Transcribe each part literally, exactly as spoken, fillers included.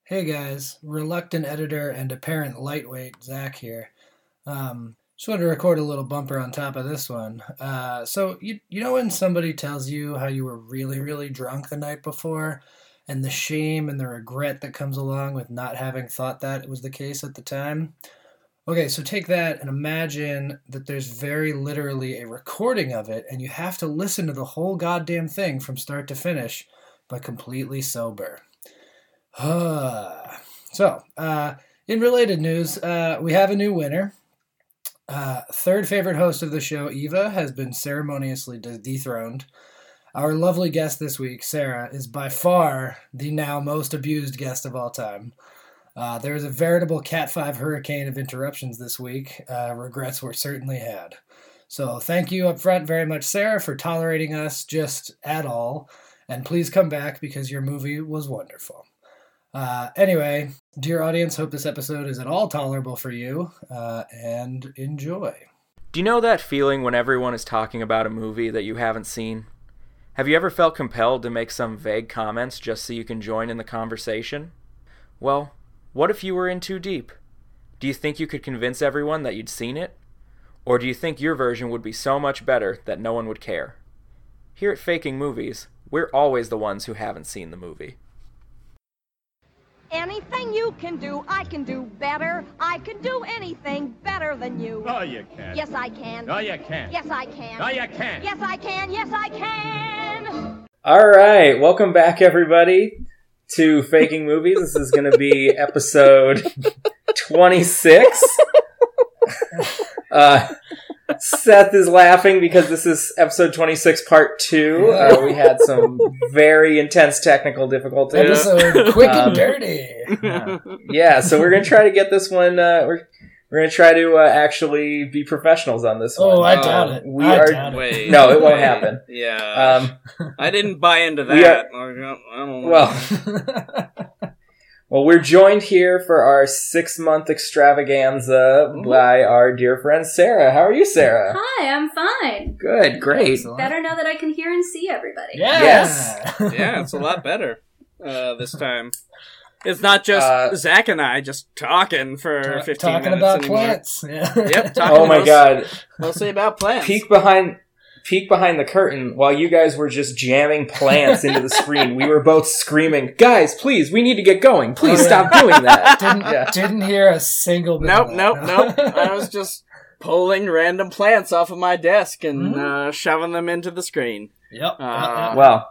Hey guys, reluctant editor and apparent lightweight Zach here. Um, just wanted to record a little bumper on top of this one. Uh, so you you know when somebody tells you how you were really really drunk the night before, and the shame and the regret that comes along with not having thought that was the case at the time? Okay, so take that and imagine that there's very literally a recording of it, and you have to listen to the whole goddamn thing from start to finish, but completely sober. so, uh, in related news, uh, we have a new winner. Uh, third favorite host of the show, Eva, has been ceremoniously de- dethroned. Our lovely guest this week, Sarah, is by far the now most abused guest of all time. Uh, there was a veritable Cat five hurricane of interruptions this week. Uh, regrets were certainly had. So thank you up front very much, Sarah, for tolerating us just at all. And please come back because your movie was wonderful. Uh, anyway, dear audience, hope this episode is at all tolerable for you, uh, and enjoy. Do you know that feeling when everyone is talking about a movie that you haven't seen? Have you ever felt compelled to make some vague comments just so you can join in the conversation? Well, what if you were in too deep? Do you think you could convince everyone that you'd seen it? Or do you think your version would be so much better that no one would care? Here at Faking Movies, we're always the ones who haven't seen the movie. Anything you can do, I can do better. I can do anything better than you. No, you can't. Yes, I can. No, you can't. Yes, I can. No, you can't. Yes, I can. Yes, I can. All right, welcome back, everybody, to Faking Movies. This is going to be episode twenty-six. uh, Seth is laughing because this is episode twenty-six, part two. Uh, we had some very intense technical difficulties. Episode quick and Um, dirty. Yeah. yeah, so we're going to try to get this one, uh, we're, we're going to try to uh, actually be professionals on this one. Oh, I Oh, doubt it. we I are- doubt it. Wait. No, it won't wait. happen. Yeah. Um, I didn't buy into we that. I don't I don't know. well... Well, we're joined here for our six-month extravaganza by our dear friend Sarah. How are you, Sarah? Hi, I'm fine. Good, great. Excellent. Better now that I can hear and see everybody. Yeah. Yes. Yeah, it's a lot better uh, this time. It's not just Uh, Zach and I just talking for Ta- fifteen talking minutes about anymore. plants. Yeah. Yep, talking Oh my most- god. Mostly about plants. Peek behind peek behind the curtain while you guys were just jamming plants into the screen. We were both screaming, "Guys, please, we need to get going. Please Oh, yeah. stop doing that." Didn't Yeah. didn't hear a single bit. Nope, of nope, that. nope. I was just pulling random plants off of my desk and Mhm. uh, shoving them into the screen. Yep. Uh, Well,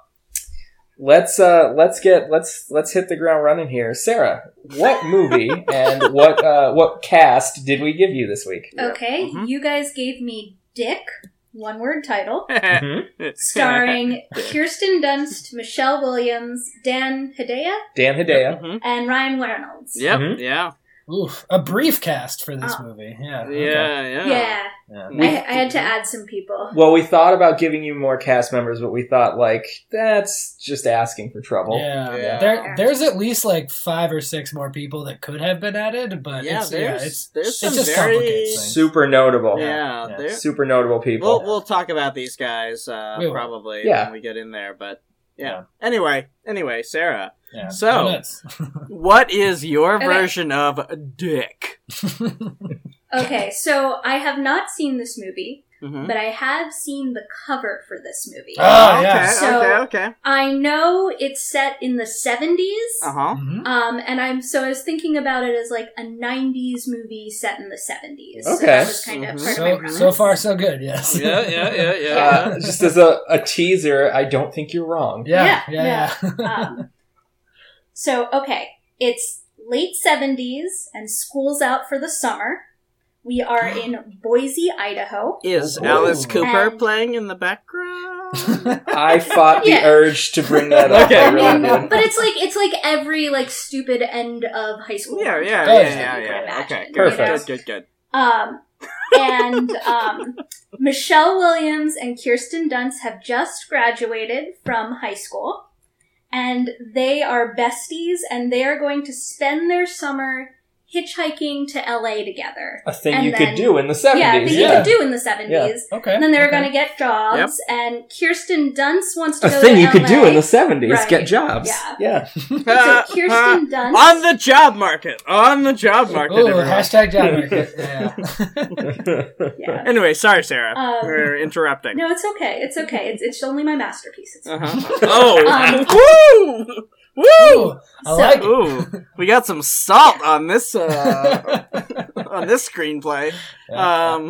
let's uh let's get let's let's hit the ground running here. Sarah, what movie and what uh what cast did we give you this week? Okay, Mhm. you guys gave me Dick, one word title, Mhm. starring Kirsten Dunst, Michelle Williams, Dan Hedaya, Dan Hedaya. Mhm. and Ryan Reynolds. Yep, Mhm. yeah. Oof. A brief cast for this Oh. movie. Yeah. Yeah, okay. yeah. Yeah, Yeah. I, I had to add some people. Well, we thought about giving you more cast members, but we thought like that's just asking for trouble. Yeah. Yeah. There, there's at least like five or six more people that could have been added, but Yeah, it's, yeah, there's- it's, there's it some just very- complicates things. Super notable. Yeah, Yeah. there- Super notable people. We'll we'll talk about these guys uh, We will. probably Yeah. when we get in there, but yeah. Yeah. Anyway, anyway, Sarah, Yeah. So- Go nuts. what is your Okay. version of Dick? Okay, so I have not seen this movie, Mhm. but I have seen the cover for this movie. Oh, okay, yeah. So- okay, okay. I know it's set in the seventies. Uh huh. Mhm. Um, and I'm so I was thinking about it as like a nineties movie set in the seventies. So Okay. that was kind of Mhm. part of my So, premise. so far, so good, yes. Yeah, yeah, yeah, yeah. Uh, just as a, a teaser, I don't think you're wrong. Yeah, yeah, Yeah, yeah. um, so okay, it's late seventies and school's out for the summer. We are in Boise, Idaho. Is Ooh. Alice Cooper And- playing in the background? I fought the Yeah. urge to bring that up. Okay. I I really mean, did. but it's like it's like every like stupid end of high school. yeah, yeah, function yeah, Good. that yeah, you can yeah. imagine, Okay, you Perfect. know? Good, good, good. Um, and um, Michelle Williams and Kirsten Dunst have just graduated from high school, and they are besties, and they are going to spend their summer hitchhiking to L A together. A thing And you then- could do in the Yeah, a seventies. thing Yeah. you could do in the seventies. Okay. And then they were okay. going to get jobs, and Kirsten Dunst wants to A go thing to you could L A. do in the seventies. Right. Get jobs. Yeah. Yeah. Uh, So Kirsten uh, Dunst... on the job market. On the job market. Ooh, everyone. hashtag job market. Yeah. Yeah. Anyway, sorry, Sarah. Um, We're interrupting. No, it's okay. It's okay. It's, it's only my masterpiece. It's Uh-huh. Oh. Um, Woo! Woo! Ooh, I So- like it. Ooh, we got some salt on this uh, on this screenplay. Um,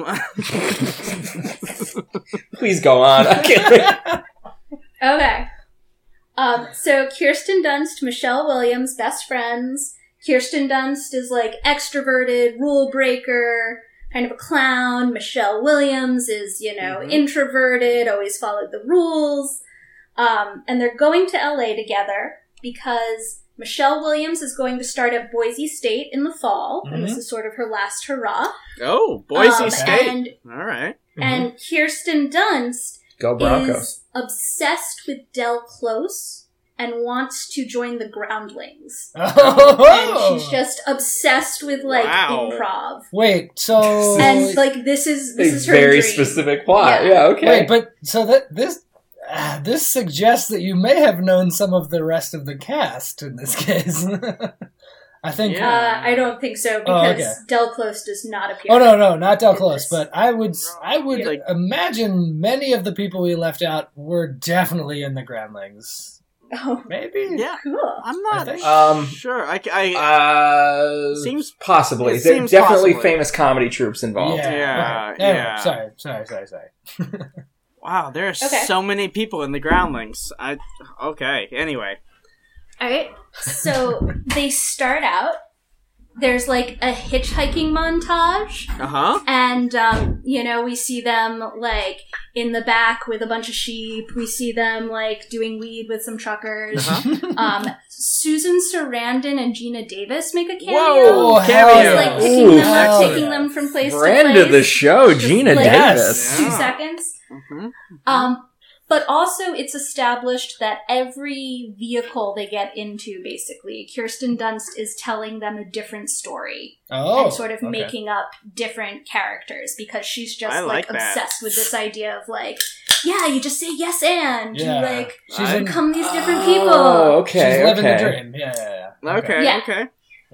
Please go on. I can't. Okay. Um, so Kirsten Dunst, Michelle Williams, best friends. Kirsten Dunst is like extroverted, rule breaker, kind of a clown. Michelle Williams is, you know, Mhm. introverted, always followed the rules. Um, and they're going to L A together because Michelle Williams is going to start at Boise State in the fall, and this Mhm. is sort of her last hurrah. oh, Boise Um, State. And, All right. and Kirsten Dunst Go Broncos. is obsessed with Del Close and wants to join the Groundlings. Oh. And she's just obsessed with like Wow. improv. Wait, so And like this is this A is her very dream. specific plot. Yeah. Yeah. Okay. wait, but so that this ah, this suggests that you may have known some of the rest of the cast in this case. I think. Yeah. Uh, I don't think so Oh, because okay. Del Close does not appear. Oh no, no, not Del in Close, this. but I would, I would Like- imagine many of the people we left out were definitely in the Groundlings. Oh, Maybe. Yeah. cool. I'm not I think- Um, sure. I, I Uh, Seems- possibly. it There's seems definitely possibly. famous comedy troops involved. Yeah. Yeah, right. Anyway, yeah. Sorry, sorry, sorry, sorry. wow. There are Okay. so many people in the Groundlings. I okay. Anyway. All right. So they start out. There's like a hitchhiking montage. Uh huh. And, um, you know, we see them, like, in the back with a bunch of sheep. We see them, like, doing weed with some truckers. Uh-huh. Um, Susan Sarandon and Gina Davis make a cameo. Whoa, hell cameo. Just, like, picking, Ooh, them, hell taking yeah. them from place Friend to place. of the show, Just Gina like- Davis. Two Yeah. seconds. Mm-hmm. Um, but also, it's established that every vehicle they get into, basically, Kirsten Dunst is telling them a different story. Oh, And sort of okay. making up different characters because she's just I like, like that. obsessed with this idea of like, yeah, you just say yes and Yeah. you like She's I- in, become these different people. Oh, okay. she's living okay. the dream. Yeah, yeah, yeah. Okay. Yeah. Okay.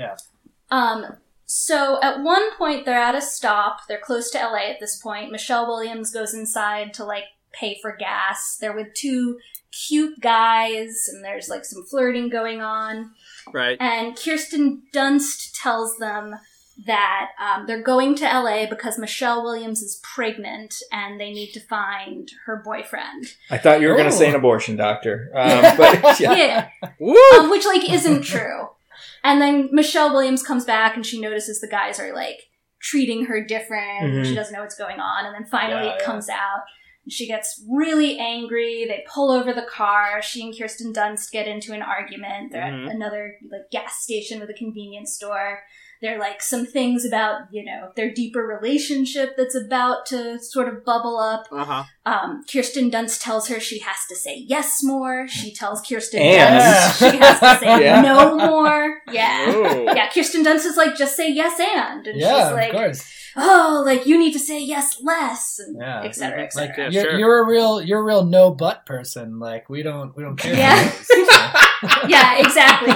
Um, so at one point they're at a stop. They're close to L A at this point. Michelle Williams goes inside to like pay for gas. They're with two cute guys and there's like some flirting going on. Right. And Kirsten Dunst tells them that um, they're going to L A because Michelle Williams is pregnant and they need to find her boyfriend. I thought you were going to Oh. say an abortion doctor. Um, but yeah. Yeah, Woo! um, which like isn't true. And then Michelle Williams comes back and she notices the guys are like treating her different. Mhm. She doesn't know what's going on. And then finally Yeah, it yeah. comes out. And she gets really angry. They pull over the car. She and Kirsten Dunst get into an argument. They're Mhm. at another like gas station with a convenience store. There are like some things about, you know, their deeper relationship that's about to sort of bubble up. Uh huh. Um, Kirsten Dunst tells her she has to say yes more. She tells Kirsten And- Dunst she has to say Yeah. no more. Yeah. Ooh. Yeah, Kirsten Dunst is like, just say yes and. And Yeah, she's like, of course. oh, like, you need to say yes less, and Yeah. et cetera, et Like cetera. Yeah, you're, sure. you're a real, you're a real no butt person. Like we don't, we don't care. Yeah. For Yeah, exactly.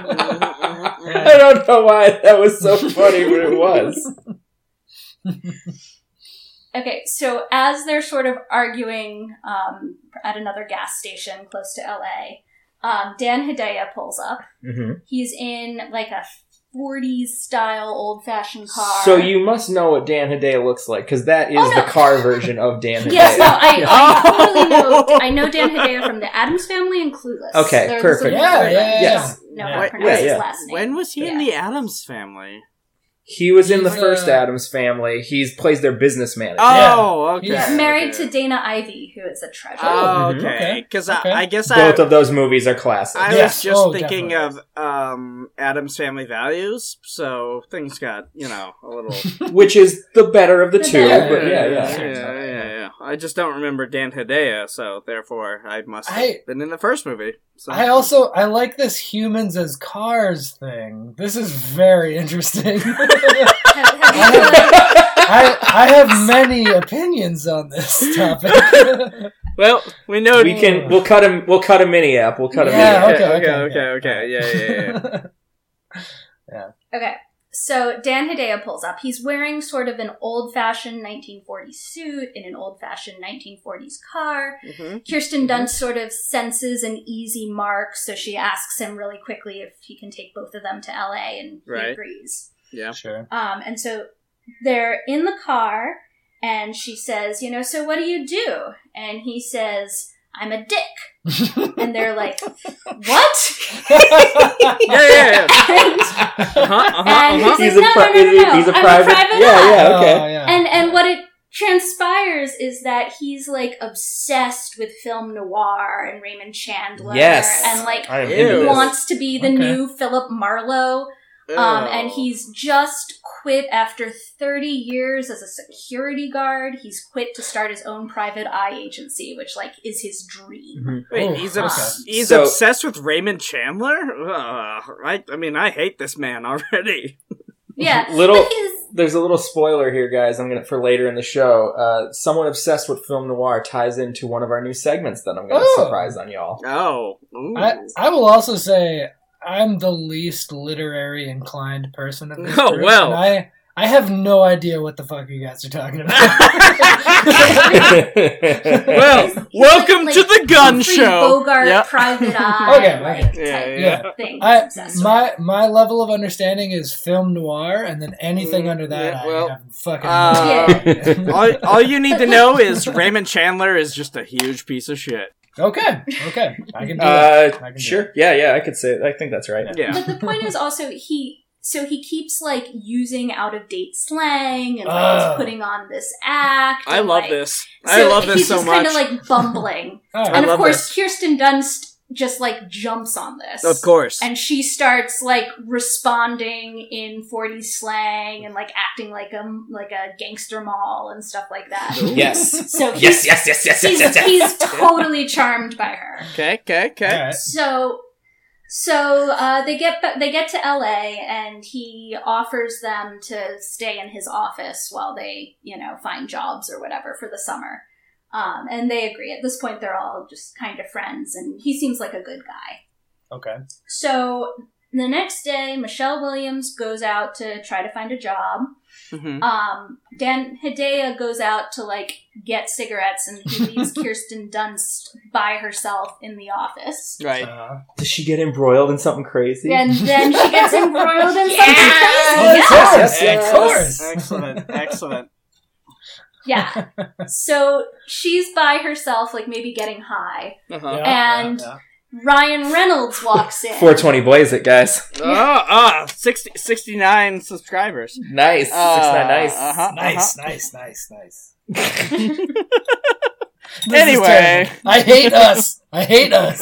those. I don't know why that was so funny, but it was. Okay, so as they're sort of arguing um, at another gas station close to L A, um, Dan Hedaya pulls up. hmm He's in like a forties style old fashioned car. So you must know what Dan Hedaya looks like, because that is Oh, no. the car version of Dan Hedaya. Yes, no, I, I Oh. totally know. I know Dan Hedaya from The Addams Family and Clueless. Okay, They're perfect. the Yeah, sort of yeah, like, yeah, I yeah. don't know Yeah. how to Wait, pronounce yeah, his yeah. last name. When was he in Yeah. the Addams Family? He was in the He's, first uh, Addams Family. He plays their business manager. Oh, okay. He's He's married okay. to Dana Ivey, who is a treasure. Oh, Mhm. okay. Okay, Because okay. I, I guess Both I, of those movies are classic. I Yes. was just Oh, thinking definitely. of um, Addams Family Values, so things got, you know, a little... Which is the better of the The two, better. but yeah, yeah, yeah. yeah, yeah, yeah. I just don't remember Dan Hedaya, so therefore I must have I- been in the first movie. So. I also I like this humans as cars thing. This is very interesting. Have, have you feel like, I I have many opinions on this topic. Well, we know We can. We'll cut him. We'll cut a mini app. We'll cut a Yeah, mini. okay, app. okay, okay, okay, okay. Yeah, yeah, yeah. okay, so Dan Hedaya pulls up. He's wearing sort of an old-fashioned nineteen forties suit in an oldfashioned nineteen forties car. Mm-hmm. Kirsten Dunst sort of senses an easy mark, so she asks him really quickly if he can take both of them to L A, and he Right. agrees. Yeah. Sure. Um, and so they're in the car, and she says, you know, so what do you do? And he says, I'm a dick. And they're like, what? Yeah, yeah, yeah. and Uh-huh, uh-huh, and uh-huh. he says, He's a no, pri- no, no, is he- no, he's a I'm private- a private yeah, eye. yeah. Okay. Oh, yeah. And and what it transpires is that he's like obsessed with film noir and Raymond Chandler. Yes. And like I am Ew. into this. wants to be the Okay. new Philip Marlowe. Um, Ew. and he's just quit after thirty years as a security guard. He's quit to start his own private eye agency, which like is his dream. Mhm. Wait, Oh, he's okay. obs- he's So- obsessed with Raymond Chandler? Uh, I, I mean, I hate this man already. Yeah, Little- but he's There's a little spoiler here, guys. I'm gonna for later in the show. Uh, someone obsessed with film noir ties into one of our new segments that I'm gonna Oh. surprise on y'all. Oh. Ooh. I, I will also say I'm the least literary inclined person of this Oh, group, well. and I I have no idea what the fuck you guys are talking about. Well, He's- he's welcome like- to the gun Humphrey show. Bogart, Yep. private eye, Okay, like, okay. Yeah, type yeah. thing. I, He's obsessed with. my my level of understanding is film noir, and then anything Mm, under that, yeah, well, I have fucking. uh, no idea. all, all you need to know is Raymond Chandler is just a huge piece of shit. Okay, okay, I can do that. I uh, can do sure. Yeah, yeah. I could say. I think that's right. Yeah. But the point is also he so he keeps like using out of date slang and like Oh. he's putting on this act. I and, love like, this. So I love this he's so just much. kind of like bumbling, All and right. of love course this. Kirsten Dunst just like jumps on this. Of course. And she starts like responding in forties slang and like acting like a like a gangster mall and stuff like that. Yes. So he's, Yes. Yes. Yes. Yes. he's, Yes. Yes. he's totally charmed by her. Okay, okay, okay. All right. So, so uh, they get ba- they get to L A, and he offers them to stay in his office while they, you know, find jobs or whatever for the summer. Um, and they agree. At this point, they're all just kind of friends, and he seems like a good guy. Okay. So the next day, Michelle Williams goes out to try to find a job. Mhm. Um, Dan Hedaya goes out to like get cigarettes, and he leaves Kirsten Dunst by herself in the office. Right. Uh, Does she get embroiled in something crazy? And then she gets embroiled in something Yes! crazy. Of Yeah. course, yes, of course. Excellent, excellent. Yeah. So she's by herself, like maybe getting high. Uh-huh. yeah, And- yeah, Ryan Reynolds walks in. four twenty blaze it, guys. Oh, ah, sixty, sixty-nine subscribers. Nice. Uh, Six nine nice. uh-huh. yeah. Nice, nice, nice, nice. This is Anyway. terrible. I hate us. I hate us.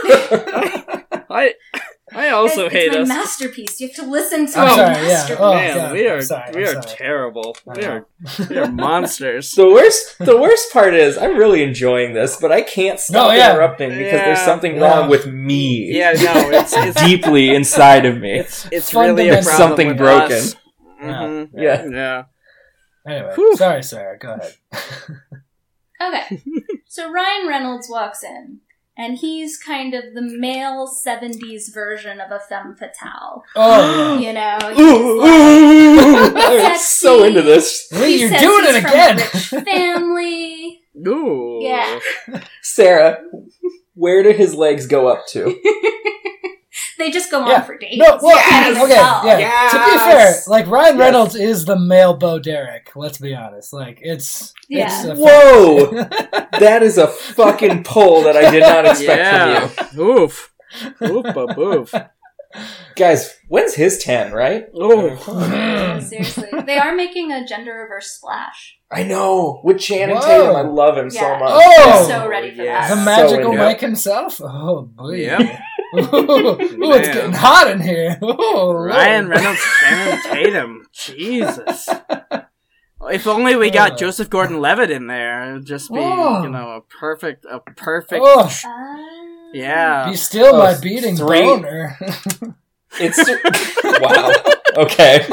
I I also it's hate my us. masterpiece. You have to listen to I'm my sorry, yeah. masterpiece. Oh, Man, God, we are I'm sorry, we I'm are sorry. terrible. I We know. are we are monsters. The worst, the worst part is I'm really enjoying this, but I can't stop No, yeah. interrupting because Yeah. there's something Yeah. wrong with me. Yeah, no, it's it's deeply inside of me. it's it's really a Fundamental. problem Something with broken. us. Mhm. Yeah. Yeah. Anyway, Whew. sorry, Sarah. Go ahead. Okay. So Ryan Reynolds walks in, and he's kind of the male seventies version of a femme fatale. Oh, You know, Ooh, he's ooh, I'm so into this. yeah. Wait, he you're says doing he's it from again. a rich family. Ooh. Yeah. Sarah, where do his legs go up to? They just go Yeah. on for dates. No, well, Yes! okay, yeah. Yes! To be fair, like Ryan Yes. Reynolds is the male Bo Derek. Let's be honest. Like it's, Yeah. it's a Whoa! That is a fucking pull that I did not expect Yeah. from you. Oof. Oof, ba boof. Guys, when's his ten, right? Ooh. Yeah, seriously. They are making a gender reverse splash. I know. With Channing Whoa. Tatum, I love him so Yeah. much. Oh! I'm so ready for yes. the that. magical into Mike himself. Oh boy. Yep. Ooh, ooh, it's Man. getting hot in here. Ooh, Ryan Lord. Reynolds, Channing Tatum. Jesus. If only we got Uh. Joseph Gordon-Levitt in there, it would just be, Oh. you know, a perfect, a perfect. Oh, Uh, Yeah. be still Oh, my beating three- boner. It's wow. Okay.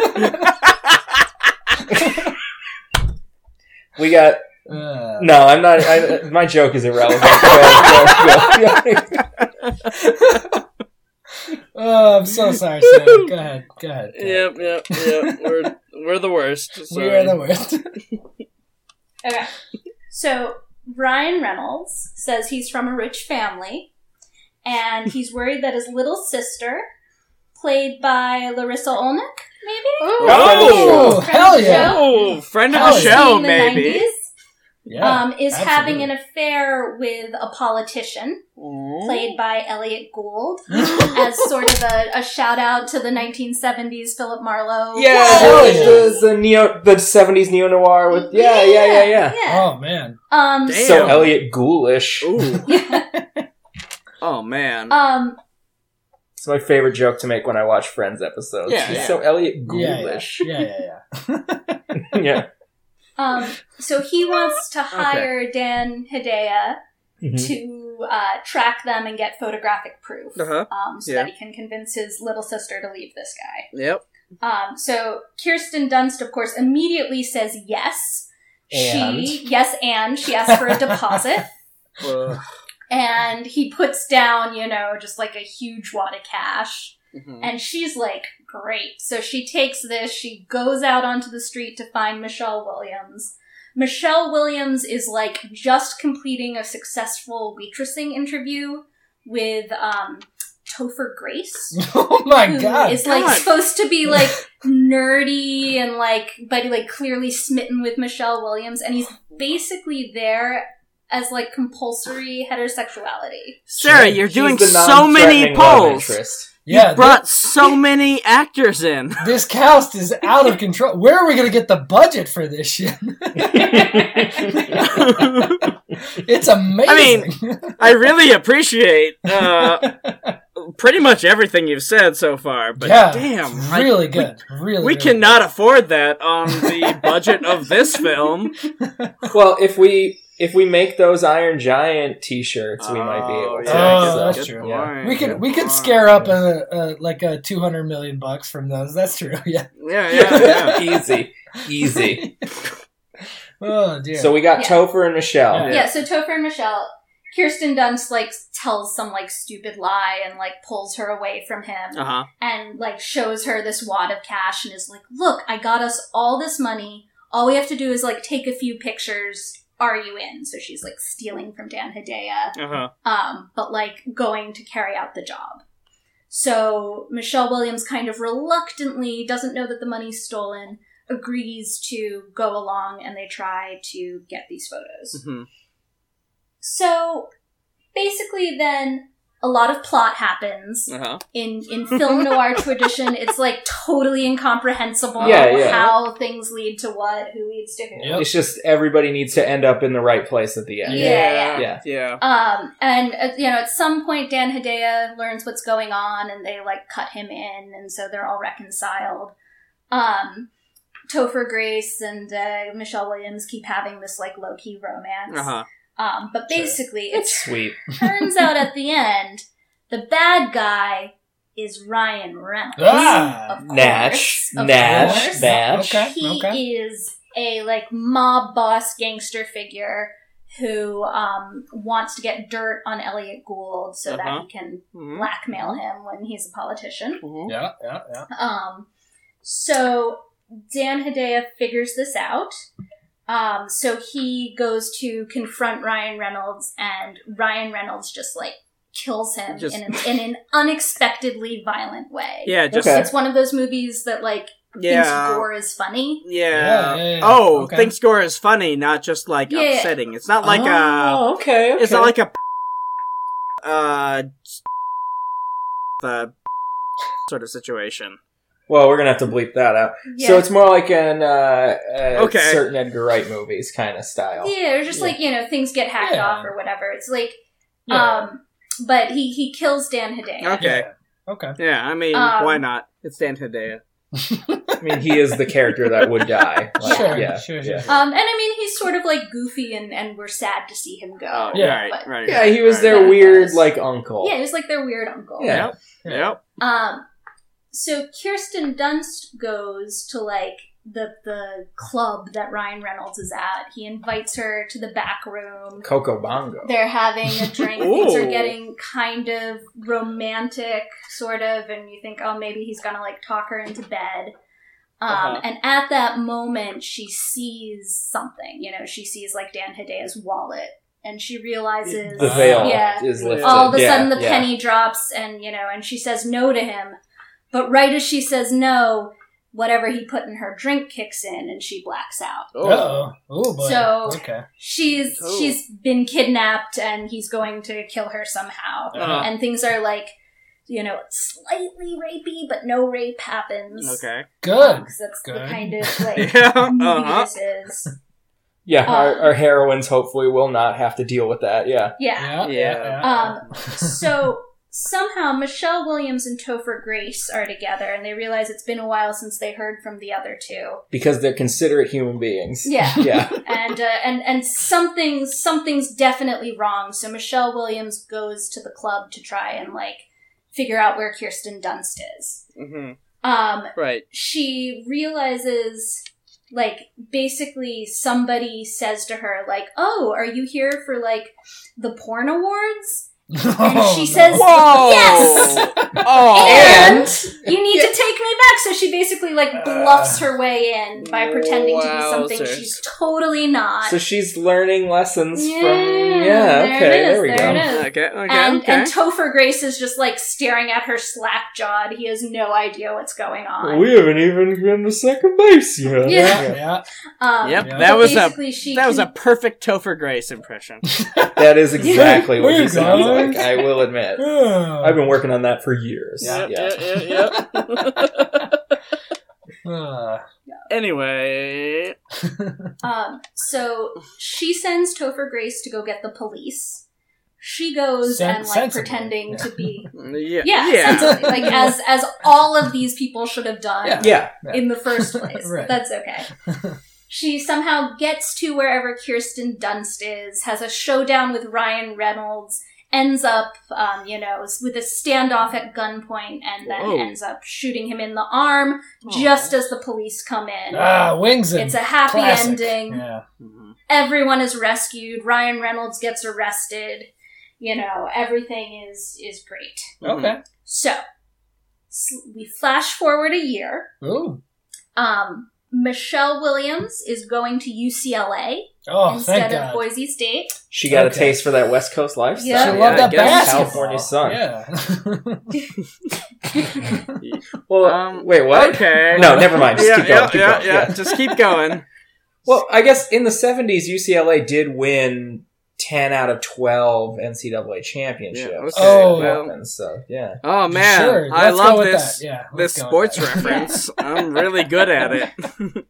We got Uh, no. I'm not. I, my joke is irrelevant. Go, go, go. oh, I'm so sorry, Sam. Go ahead. Go ahead. Go ahead. Yep, yep, yep. We're we're the worst. We Sorry. are the worst. Okay. So Ryan Reynolds says he's from a rich family, and he's worried that his little sister, played by Larissa Olnick, maybe? Oh, Friend hell of the yeah. show? Oh, friend of Hell the yeah. show, In the maybe. nineties, Yeah, um, is having an absolutely. affair with a politician, Mm. played by Elliot Gould, as sort of a, a shout out to the nineteen seventies Philip Marlowe. Yeah, Hell the, yeah. the, the neo, the seventies neo noir with yeah, yeah, yeah, yeah. yeah. Oh, man. Um, Damn. So Elliot Ghoulish. Ooh. yeah. Oh man. Um, It's my favorite joke to make when I watch Friends episodes. Yeah, He's yeah. so Elliot Yeah, Ghoulish. yeah, yeah, yeah. Yeah. um, so he wants to hire Dan Hedaya Mhm. to uh, track them and get photographic proof, Uh-huh. um, so Yeah. that he can convince his little sister to leave this guy. Yep. Um, so Kirsten Dunst, of course, immediately says yes. And? She yes, and she asks for a deposit, Ugh. and he puts down, you know, just like a huge wad of cash. Mhm. And she's like, great. So she takes this, she goes out onto the street to find Michelle Williams. Michelle Williams is like just completing a successful waitressing interview with um, Topher Grace. Oh, my Who God. is like God. supposed to be like nerdy and like, but like clearly smitten with Michelle Williams. And he's basically there as like compulsory heterosexuality. Sarah, She's you're She's doing the so many non-threatening love polls. interest. Yeah, You brought so many actors in. th- this cast is out of control. Where are we going to get the budget for this shit? It's amazing. I really appreciate uh, pretty much everything you've said so far, but yeah, damn, it's I- really good. Really, we really cannot afford that on the budget of this film. Well, if we if we make those Iron Giant T-shirts, we might be able Oh, to. yeah, So, that's good true. point, Yeah. We could good we could point. scare up a, a like a two hundred million bucks from those. That's true. Yeah. Yeah, yeah, yeah. Easy, easy. Oh dear. So we got Yeah. Topher and Michelle. Yeah. Yeah, so Topher and Michelle, Kirsten Dunst like tells some like stupid lie and like pulls her away from him Uh huh. and like shows her this wad of cash and is like, look, I got us all this money. All we have to do is like take a few pictures. Are you in? So she's like stealing from Dan Hedaya, Uh huh. um, but like going to carry out the job. So Michelle Williams kind of reluctantly doesn't know that the money's stolen, agrees to go along, and they try to get these photos. hmm So basically then a lot of plot happens. Uh huh. In in film noir tradition, it's like totally incomprehensible Yeah, yeah. how things lead to what, who leads to who. Yep. It's just everybody needs to end up in the right place at the end. Yeah, yeah. Yeah. Um, and uh, you know, at some point, Dan Hedaya learns what's going on, and they like cut him in, and so they're all reconciled. Um, Topher Grace and uh, Michelle Williams keep having this like low key romance. Uh huh. Um, but Sure. basically, it It's sweet. turns out at the end, the bad guy is Ryan Reynolds. Ah, of course, Natch, of Natch, course. Natch. Okay. He is a like mob boss gangster figure who um, wants to get dirt on Elliot Gould so that Uh-huh. he can Mhm. blackmail him when he's a politician. Mhm. Yeah, yeah, yeah. Um, so Dan Hedaya figures this out. Um, so he goes to confront Ryan Reynolds, and Ryan Reynolds just like kills him Just- in, an, in an unexpectedly violent way. Yeah. Just Okay. It's one of those movies that like thinks yeah. gore is funny. Yeah. Yeah, yeah, yeah. Oh, Okay. think score is funny, not just like Yeah. upsetting. It's not like a. oh, okay, okay. It's not like a. Uh. The sort of situation. Well, we're gonna have to bleep that out. Yeah. So it's more like an uh, uh, Okay. certain Edgar Wright movies kind of style. Yeah, or just Yeah. like, you know, things get hacked Yeah. off or whatever. It's like, Yeah. um, but he, he kills Dan Hedaya. Okay. Yeah. Okay. Yeah, I mean, Um, why not? It's Dan Hedaya. I mean, he is the character that would die. Like, Sure, yeah, sure, sure, yeah. sure. Um, and I mean, he's sort of like goofy, and, and we're sad to see him go. Oh, Yeah. right, But- right. Yeah, he was right. their Yeah, weird, yes. like, uncle. Yeah, he was like their weird uncle. Yeah. Yep. Yep. Um, so Kirsten Dunst goes to like the the club that Ryan Reynolds is at. He invites her to the back room. Coco Bongo. They're having a drink. Things are Ooh. getting kind of romantic, sort of, and you think, oh, maybe he's gonna like talk her into bed. Um, Uh-huh. And at that moment, she sees something. You know, she sees like Dan Hidea's wallet, and she realizes The veil yeah, is lifted. all of a Yeah, sudden the yeah. penny drops, and you know, and she says no to him. But right as she says no, whatever he put in her drink kicks in, and she blacks out. Uh-oh. Oh, boy. So- okay. She's Oh. she's been kidnapped, and he's going to kill her somehow. Uh-huh. And things are like, you know, slightly rapey, but no rape happens. Okay. Good. Because that's Good. the kind of like Yeah. movie Uh-huh. this is. Yeah, our, Um, our heroines hopefully will not have to deal with that, yeah. Yeah. Yeah. Yeah. Yeah. yeah. Um, so somehow Michelle Williams and Topher Grace are together, and they realize it's been a while since they heard from the other two. Because they're considerate human beings. Yeah. Yeah. and uh, and and something's something's definitely wrong. So Michelle Williams goes to the club to try and like figure out where Kirsten Dunst is. Mm-hmm. Um, Right. she realizes, like, basically somebody says to her, like, "Oh, are you here for like the porn awards?" And Oh, she no. says, Whoa! "Yes." Oh. And you need to take me back. So she basically like bluffs her way in by pretending to be something Wowzers. she's totally not. So she's learning lessons Yeah, from... Yeah, there okay, it is, there we there go. it is. Okay. Okay. and okay. and Topher Grace is just like staring at her slack jawed. He has no idea what's going on. We haven't even been to second base yet. Yeah. Yeah. Yeah. Um, Yep. Yeah. That but was a basically she that was a can- perfect Topher Grace impression. That is exactly what he We're sounds going. like, I will admit. I've been working on that for years. Yep, Yeah. yep, yep, yep. Uh, Anyway. Um, so she sends Topher Grace to go get the police. She goes Sen- and like sensibly, pretending yeah. to be Yeah. yeah, Yeah. sensibly, like as as all of these people should have done Yeah. Yeah. in the first place. Right. That's okay. She somehow gets to wherever Kirsten Dunst is, has a showdown with Ryan Reynolds, ends up, um, you know, with a standoff at gunpoint, and then Whoa. ends up shooting him in the arm just as the police come in. ah, wings and It's a happy classic. ending. Yeah. Mhm. Everyone is rescued. Ryan Reynolds gets arrested. You know, everything is is great. Okay. So s- we flash forward a year. Ooh. Um, Michelle Williams is going to U C L A Oh, instead thank of God. Boise State. She got Okay. a taste for that West Coast lifestyle. Yeah. She Yeah, loved I that guess. basketball. California sun. Yeah. Well, Um, wait, what? Okay. No, never mind. Just yeah, keep going. yeah, keep yeah, going. yeah. Just keep going. Well, I guess in the seventies, U C L A did win ten out of twelve N C double A championships. Yeah, okay, Oh. well- so yeah. Oh man, Sure, I let's go love with this. that. Yeah, this let's go with sports that. reference. I'm really good at it.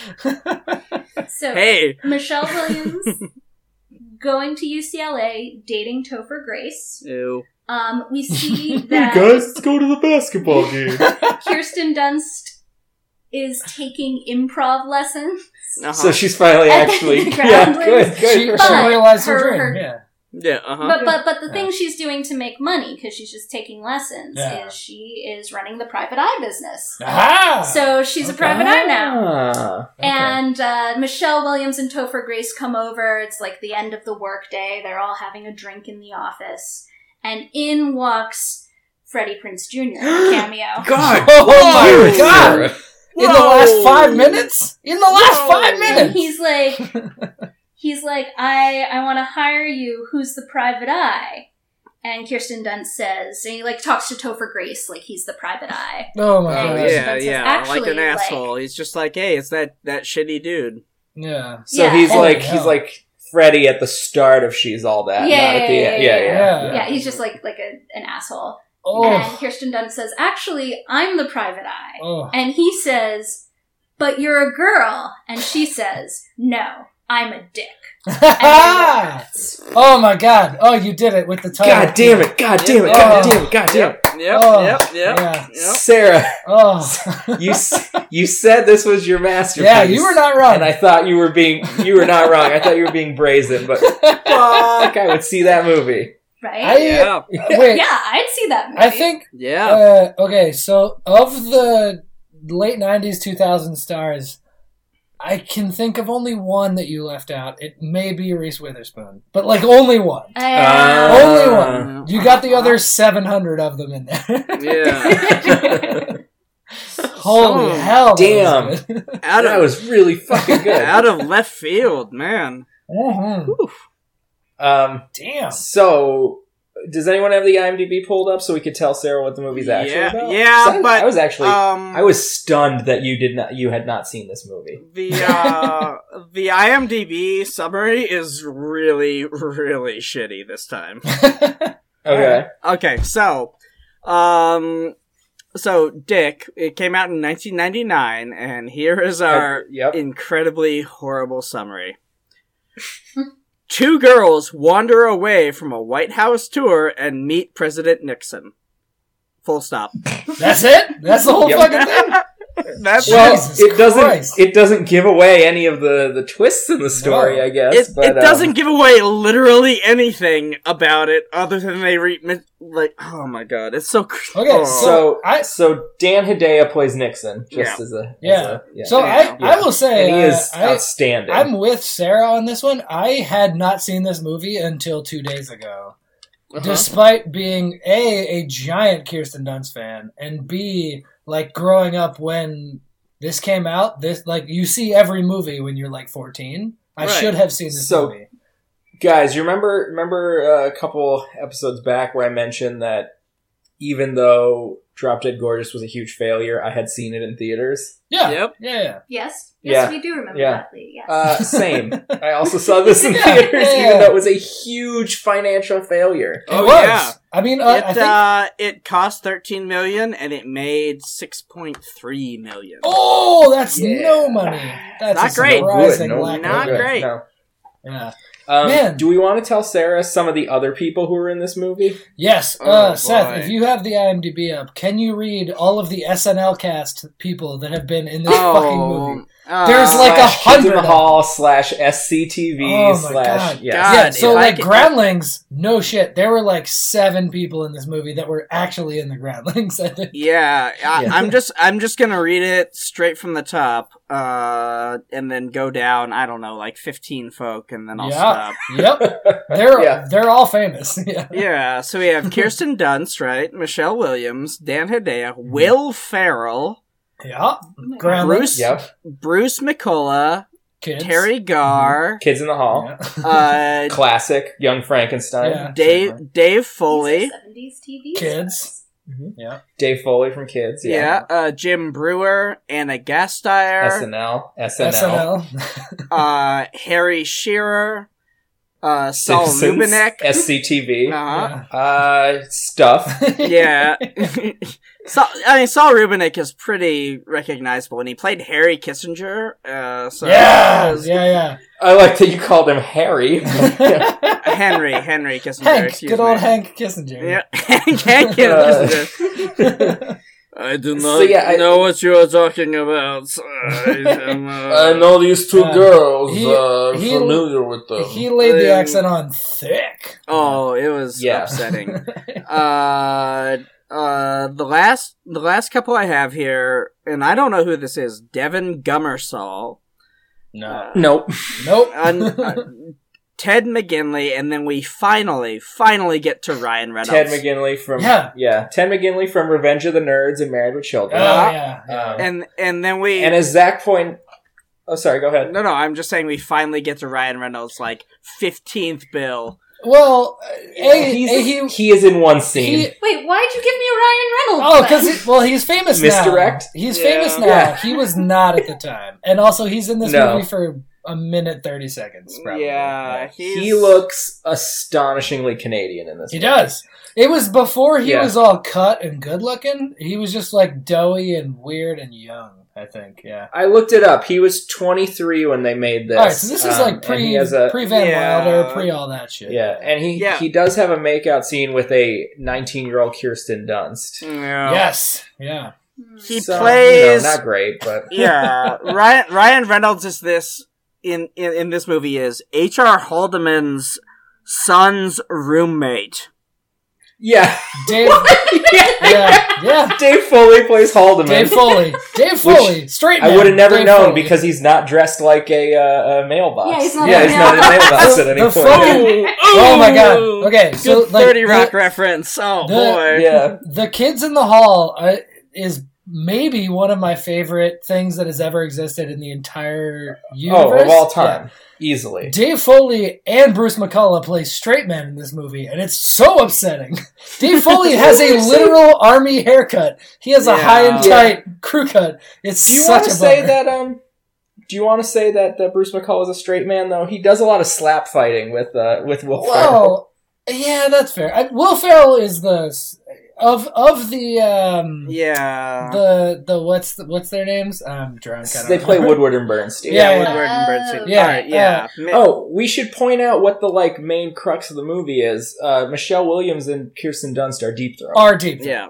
So Hey. Michelle Williams going to U C L A, dating Topher Grace. Ew. Um, we see that let's go to the basketball game. Kirsten Dunst is taking improv lessons. Uh-huh. So she's finally And actually the yeah, Groundlings. good, good. She, for she her. But realized her, her- dream. her- yeah. yeah. Uh huh. But but but the Yeah. thing she's doing to make money, because she's just taking lessons, Yeah. is she is running the private eye business. Aha! So she's a Okay. private eye now. Ah. Okay. And uh, Michelle Williams and Topher Grace come over. It's like the end of the workday. They're all having a drink in the office. And in walks Freddie Prinze Junior in a cameo. God, Oh my Whoa. God! In the last five minutes? In the last Whoa. five And minutes! he's like, he's like, I, I want to hire you. Who's the private eye? And Kirsten Dunst says, and he like talks to Topher Grace like he's the private eye. Oh my Oh, Oh gosh. yeah. yeah, That's yeah, actually, like an like- asshole. He's just like, hey, it's that that shitty dude. Yeah. So Yeah. he's Holy like hell. he's like Freddy at the start of She's All That. Yeah, not at the yeah, end. yeah, Yeah, yeah. yeah. Yeah, he's just like like a, an asshole. Oh. And Kirsten Dunst says, actually, I'm the private eye. Oh. And he says, but you're a girl. And she says, no, I'm a dick. Oh my god. Oh, you did it with the title. God damn it. God damn it. Oh. God damn it. God damn it. Yep, Oh, yep, yep, yeah. yep. Sarah, Oh. you s- you said this was your masterpiece. Yeah, you were not wrong. And I thought you were being you were not wrong. I thought you were being brazen, but fuck, I would see that movie. Right? I, Yeah. Wait, yeah, I'd see that movie. I think, Yeah. uh, okay, so of the late nineties, two thousand stars, I can think of only one that you left out. It may be Reese Witherspoon, but like only one. Uh, Only one. You got the other seven hundred of them in there. Yeah. Holy So, hell. that damn. was good. Out That of was really fucking good. out of left field, man. Mhm. Um, Damn. so, does anyone have the IMDb pulled up so we could tell Sarah what the movie's actually Yeah, about? yeah, 'Cause I, but I was actually um, I was stunned that you did not you had not seen this movie. the uh, the IMDb summary is really, really shitty this time. Okay. Okay, so, um, so Dick, it came out in nineteen ninety-nine, and here is our Yep. incredibly horrible summary. Two girls wander away from a White House tour and meet President Nixon. Full stop. That's it? That's the whole Yep. fucking thing? That's Well, Jesus it doesn't. Christ. It doesn't give away any of the, the twists in the story. No. I guess It, but, it um, doesn't give away literally anything about it other than they re- like, oh my god, it's so cr- Okay, oh. So, I- so Dan Hedaya plays Nixon, just Yeah. as a as Yeah. a- yeah. So Yeah. I, I will say, and he uh, is I, outstanding. I'm with Sarah on this one. I had not seen this movie until two days ago. Uh-huh. Despite being A, a giant Kirsten Dunst fan, and B, like growing up when this came out, this like you see every movie when you're like fourteen. I Right. should have seen this So- movie. Guys, you remember remember uh, a couple episodes back where I mentioned that even though Drop Dead Gorgeous was a huge failure, I had seen it in theaters. Yeah, Yep. yeah, yeah. yes. Yeah. Yes, we do remember Yeah. that, Lee. Yes. Uh, same. I also saw this in Yeah, theaters, yeah, even yeah. though it was a huge financial failure. It Oh, was. yeah. I mean, uh, I It think. uh, it cost thirteen million and it made six point three million. oh, that's Yeah. no money. That's Not a great. surprising no, lack of- not good. great. No. Yeah. Um, Man. Do we want to tell Sarah some of the other people who were in this movie? Yes, Oh, uh, Seth, boy. if you have the IMDb up, can you read all of the S N L cast people that have been in this Oh, fucking movie? uh, There's like a Slash Kids in hundred the of Hall slash S C T V Oh my slash God. yes. God. Yeah, so if I like could- Groundlings, no shit. There were like seven people in this movie that were actually in the Groundlings, I think. Yeah, I, Yeah. I'm just I'm just gonna read it straight from the top, uh, and then go down. I don't know, like fifteen folk, and then I'll Yeah. stop. Yep. They're Yeah. they're all famous. Yeah. Yeah, so we have Kirsten Dunst, right? Michelle Williams, Dan Hedaya, Will Ferrell, Yeah. Groundlings. Bruce Yep. Bruce McCullough, Kids. Terry Garr, Kids in the Hall. Yeah. uh, Classic. Young Frankenstein. Yeah. Dave Dave These Foley, are seventies T V Kids. stars. Yeah. Dave Foley from Kids. yeah, Yeah. uh, Jim Brewer, Anna Gasteyer, S N L. S N L. S N L. uh, Harry Shearer, uh, Saul Simpsons. Rubinek. S C T V. Uh-huh. Uh, stuff. Yeah. So, I mean, Saul Rubinek is pretty recognizable, and he played Harry Kissinger. Uh, so Yeah. Yeah. I like that you called him Harry. Yeah. Henry, Henry Kissinger. Hank. excuse Good me. old Hank Kissinger. Yeah, Hank Hank Kissinger. I do not So, yeah, I- know what you are talking about. I am, uh, know these two Uh, girls, he- uh, he- familiar with He laid the Um, accent on thick. Oh, it was Yeah. upsetting. uh, uh, the last, the last couple I have here, and I don't know who this is. Devin Gummersall. No. Nope. Nope. uh, uh, Ted McGinley, and then we finally, finally get to Ryan Reynolds. Ted McGinley from Yeah. yeah. Ted McGinley from Revenge of the Nerds and Married with Oh, Children. yeah. yeah. Um, and and then we and as Zach point, oh sorry, go ahead. no no, I'm just saying we finally get to Ryan Reynolds' like fifteenth bill. Well, uh, A, He's, A, he, he is in one scene. he, Wait, why'd you give me Ryan Reynolds? oh, then? because well, he's famous Misdirect? now. He's Yeah. famous now. Yeah. He was not at the time, and also he's in this No. movie for a minute thirty seconds. Probably. Yeah, he's, He looks astonishingly Canadian in this. He movie. does. It was before he Yeah. was all cut and good looking. He was just like doughy and weird and young. I think. Yeah. I looked it up. He was twenty-three when they made this. All right, so this is um, like and pre he has a, pre Van Yeah. Wilder, pre all that shit. yeah, and he Yeah. he does have a makeout scene with a nineteen-year-old Kirsten Dunst. Yeah. Yes. Yeah. He So, plays. you know, not great, but yeah, Ryan Ryan Reynolds is this in, in in this movie is H R Haldeman's son's roommate. yeah, Dave. yeah. Yeah. Yeah. Dave Foley plays Haldeman. Dave Foley. Dave Foley. Straight man. I would have never Dave known Foley. because he's not dressed like a, uh, a mailbox. Yeah, he's not yeah, a he's not a mailbox. mailbox at any The point. fucking- Oh my god. Okay, Good so like thirty Rock the, reference. Oh the- boy. Yeah. the Kids in the Hall uh, is maybe one of my favorite things that has ever existed in the entire universe. Oh, of all time. Easily. Dave Foley and Bruce McCullough play straight men in this movie, and it's so upsetting. Dave Foley has a literal army haircut. He has a Yeah. high and tight crew cut. It's Do you such want a to say bummer. that, um... Do you want to say that, that Bruce McCullough is a straight man, though? He does a lot of slap fighting with, uh, with Will Ferrell. Well, yeah, that's fair. I, Will Ferrell is the of of the um Yeah. the the what's the, what's their names? I'm drunk. I don't They play know. Woodward and Bernstein. Yeah, yeah, yeah. Woodward and Bernstein. Yeah, Alright, yeah. Ma- Oh, we should point out what the, like, main crux of the movie is. Uh, Michelle Williams and Kirsten Dunst are Deep Throat. Are deep. yeah.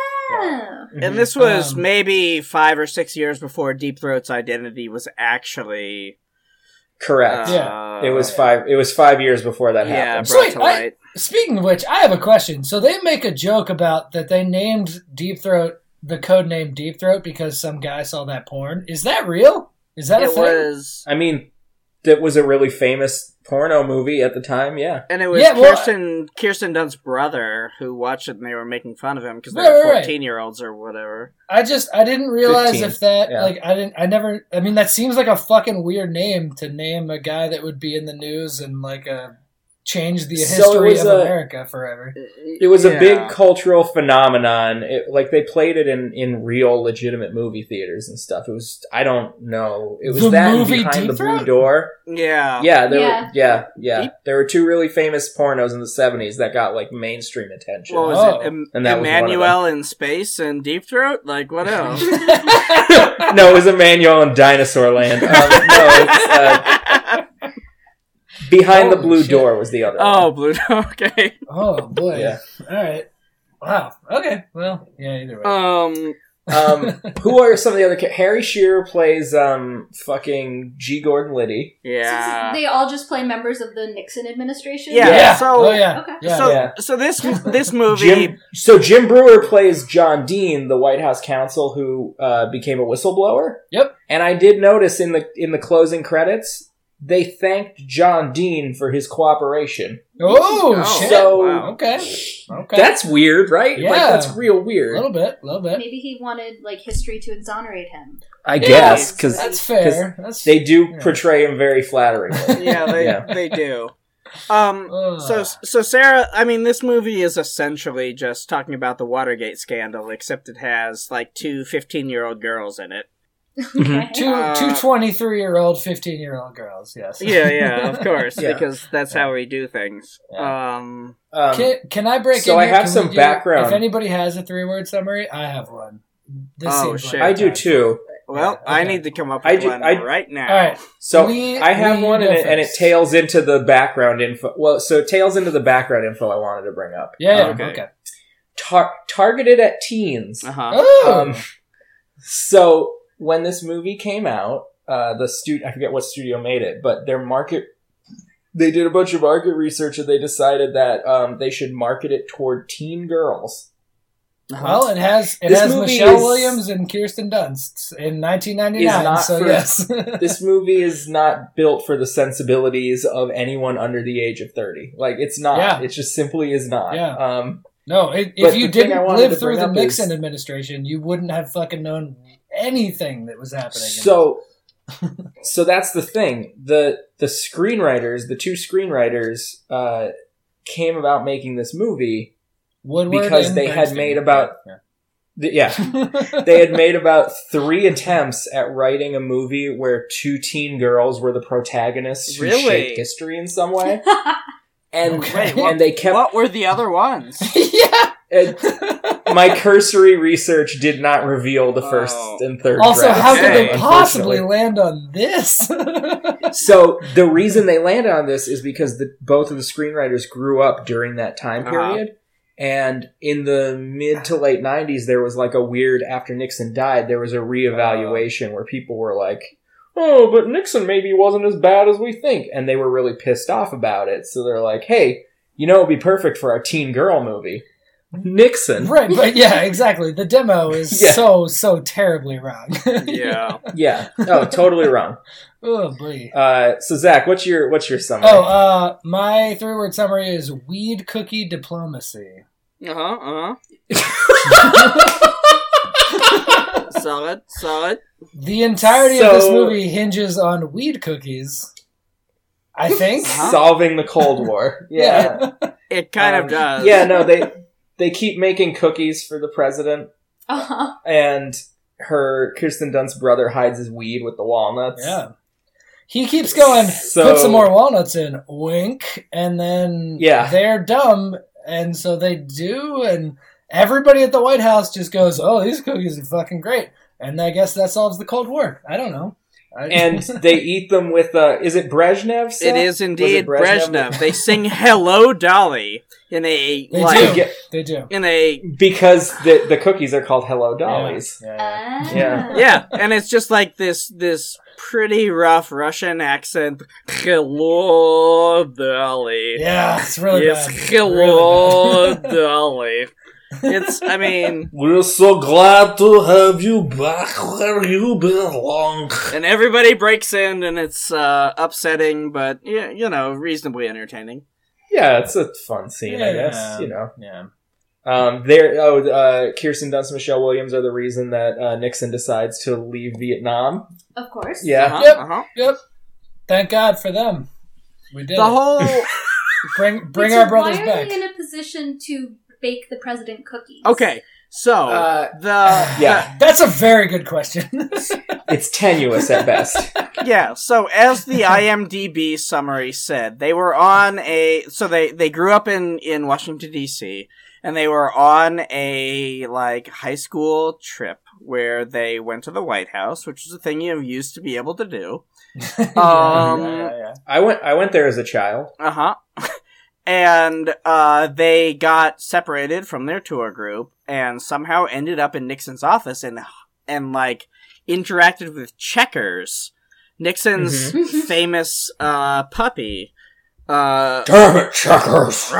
Oh. And this was Um, maybe five or six years before Deep Throat's identity was actually. Correct. Uh, Yeah. It was five. It was five years before that Yeah, happened. brought Sweet, to I- light. Speaking of which, I have a question. So they make a joke about that they named Deep Throat the code name Deep Throat because some guy saw that porn. Is that real? Is that a It thing? was. I mean, that was a really famous porno movie at the time. Yeah. And it was Yeah, well, Kirsten Kirsten Dunst's brother who watched it and they were making fun of him because they Right, were right, right. fourteen year olds or whatever. I just I didn't realize fifteen, if that yeah. like I didn't I never I mean that seems like a fucking weird name to name a guy that would be in the news and like a change the So it history was of a- America forever. It was a Yeah. big cultural phenomenon. It, like they played it in, in real legitimate movie theaters and stuff. It was I don't know. It was The that and movie Behind Deep the Blue Throat? Door. Yeah. Yeah, there Yeah. were yeah, yeah. Deep- There were two really famous pornos in the seventies that got like mainstream attention. What was Oh. it? Em- And that was one of Emmanuel in Space and Deep Throat? Like, what else? No, it was Emmanuel in Dinosaur Land. Um, no, it's, uh, Behind the Holy Blue shit. Door was the other oh, one. Blue. Okay. Oh boy. Yeah. All right. Wow. Okay. Well, yeah, either way. Um. Um, who are some of the other ca- Harry Shearer plays um fucking G. Gordon Liddy. Yeah. They all just play members of the Nixon administration? Yeah, yeah. so- oh yeah. Okay. Yeah. So, Yeah. so this this movie. Jim, so Jim Brewer plays John Dean, the White House counsel who uh, became a whistleblower. Yep. And I did notice in the in the closing credits they thanked John Dean for his cooperation. Oh, Oh, shit. so- wow. Okay. Okay. That's weird, right? Like Yeah. that's real a weird. little bit. A little bit. Maybe he wanted like history to exonerate him. I Yeah, guess because That's fair. That's they do Yeah. portray him very flatteringly. Yeah, they Yeah. they do. Um. Ugh. So so Sarah, I mean, this movie is essentially just talking about the Watergate scandal, except it has like two fifteen-year-old girls in it. Okay. two Uh, two twenty-three-year-old, fifteen-year-old girls. Yes. Yeah, yeah, of course, Yeah. because that's how we do things. Um. Um, Can, can I break so in I here? have Can some we do- background. If anybody has a three-word summary, I have one. This Oh, seems shit. like I the do time. too. Well, Yeah, I okay. need to come up I with do- one I- right now. All right. So Lee- I have Lee, one, you and go it, and it first. tails into the background info. Well, so it tails into the background info I wanted to bring up. Yeah. yeah, Um, Okay. okay. tar- targeted at teens. Uh huh. Oh. Um, so when this movie came out, uh, the stu- I forget what studio made it, but their market, they did a bunch of market research and they decided that um, they should market it toward teen girls. Well, it has it This has movie Michelle is- Williams and Kirsten Dunst in nineteen ninety-nine. Is not So for- yes. This movie is not built for the sensibilities of anyone under the age of thirty. Like, it's not. Yeah. It just simply is not. Yeah. Um, No, it, But if you the thing I didn't wanted live to through bring the up Nixon is- administration, you wouldn't have fucking known anything that was happening. So, so that's the thing. The the screenwriters, the two screenwriters, uh, came about making this movie. Woodward because and they had Bernstein. made about- Yeah. th- Yeah, they had made about three attempts at writing a movie where two teen girls were the protagonists who Really? shaped history in some way. And Okay. and they kept What were the other ones? yeah. and my cursory research did not reveal the first Oh. and third Also, drafts, how could they Okay. possibly unfortunately. land on this? So the reason they landed on this is because the, both of the screenwriters grew up during that time Uh-huh. period. And in the mid to late nineties, there was like a weird, after Nixon died, there was a reevaluation where people were like, oh, but Nixon maybe wasn't as bad as we think. And they were really pissed off about it. So they're like, hey, you know, it'd be perfect for our teen girl movie. Nixon. Right, but yeah, exactly. The demo is Yeah. so, so terribly wrong. Yeah. Yeah. Oh, totally wrong. Oh, boy. Uh, so Zach, what's your what's your summary? Oh, uh, my three-word summary is weed cookie diplomacy. Uh-huh, uh-huh. Solid, solid. The entirety of this So- movie hinges on weed cookies. I think. Uh-huh. Solving the Cold War. Yeah. It kind Um, of does. Yeah, no, they they keep making cookies for the president, Uh-huh. and her Kirsten Dunst's brother hides his weed with the walnuts. Yeah. He keeps going, So- put some more walnuts in, wink, and then Yeah. they're dumb, and so they do, and everybody at the White House just goes, oh, these cookies are fucking great. And I guess that solves the Cold War. I don't know. I- And they eat them with, uh, is it Brezhnev? Seth? It is Was indeed it Brezhnev. They sing "Hello, Dolly" in a They like do. They do. in a Because the, the cookies are called Hello Dollies. Yeah, yeah. Ah. Yeah. yeah, and it's just like this this pretty rough Russian accent. "Hello, Dolly." Yeah, it's really Yes, bad. "Hello, Really bad. Dolly." It's, I mean, We're so glad to have you back where you belong. and everybody breaks in, and it's uh, upsetting, but yeah, you know, reasonably entertaining. Yeah, it's a fun scene, I Yeah. guess. You know. Yeah. Um, there. Oh, uh, Kirsten Dunst and Michelle Williams are the reason that uh, Nixon decides to leave Vietnam. Of course. Yeah. Uh-huh, Yep. uh-huh. Yep. Thank God for them. We did The it. whole Bring, bring So our brothers why are back. they in a position to bake the president cookies? okay. So Uh, the yeah. That's a very good question. It's tenuous at best. Yeah, so as the I M D B summary said, they were on a so they they grew up in in Washington D C, and they were on a like high school trip where they went to the White House, which is a thing you used to be able to do. Um, yeah, yeah, yeah. I went. I went there as a child. Uh-huh. And uh they got separated from their tour group and somehow ended up in Nixon's office and and like interacted with Checkers, Nixon's famous uh puppy. Uh Damn it, Checkers!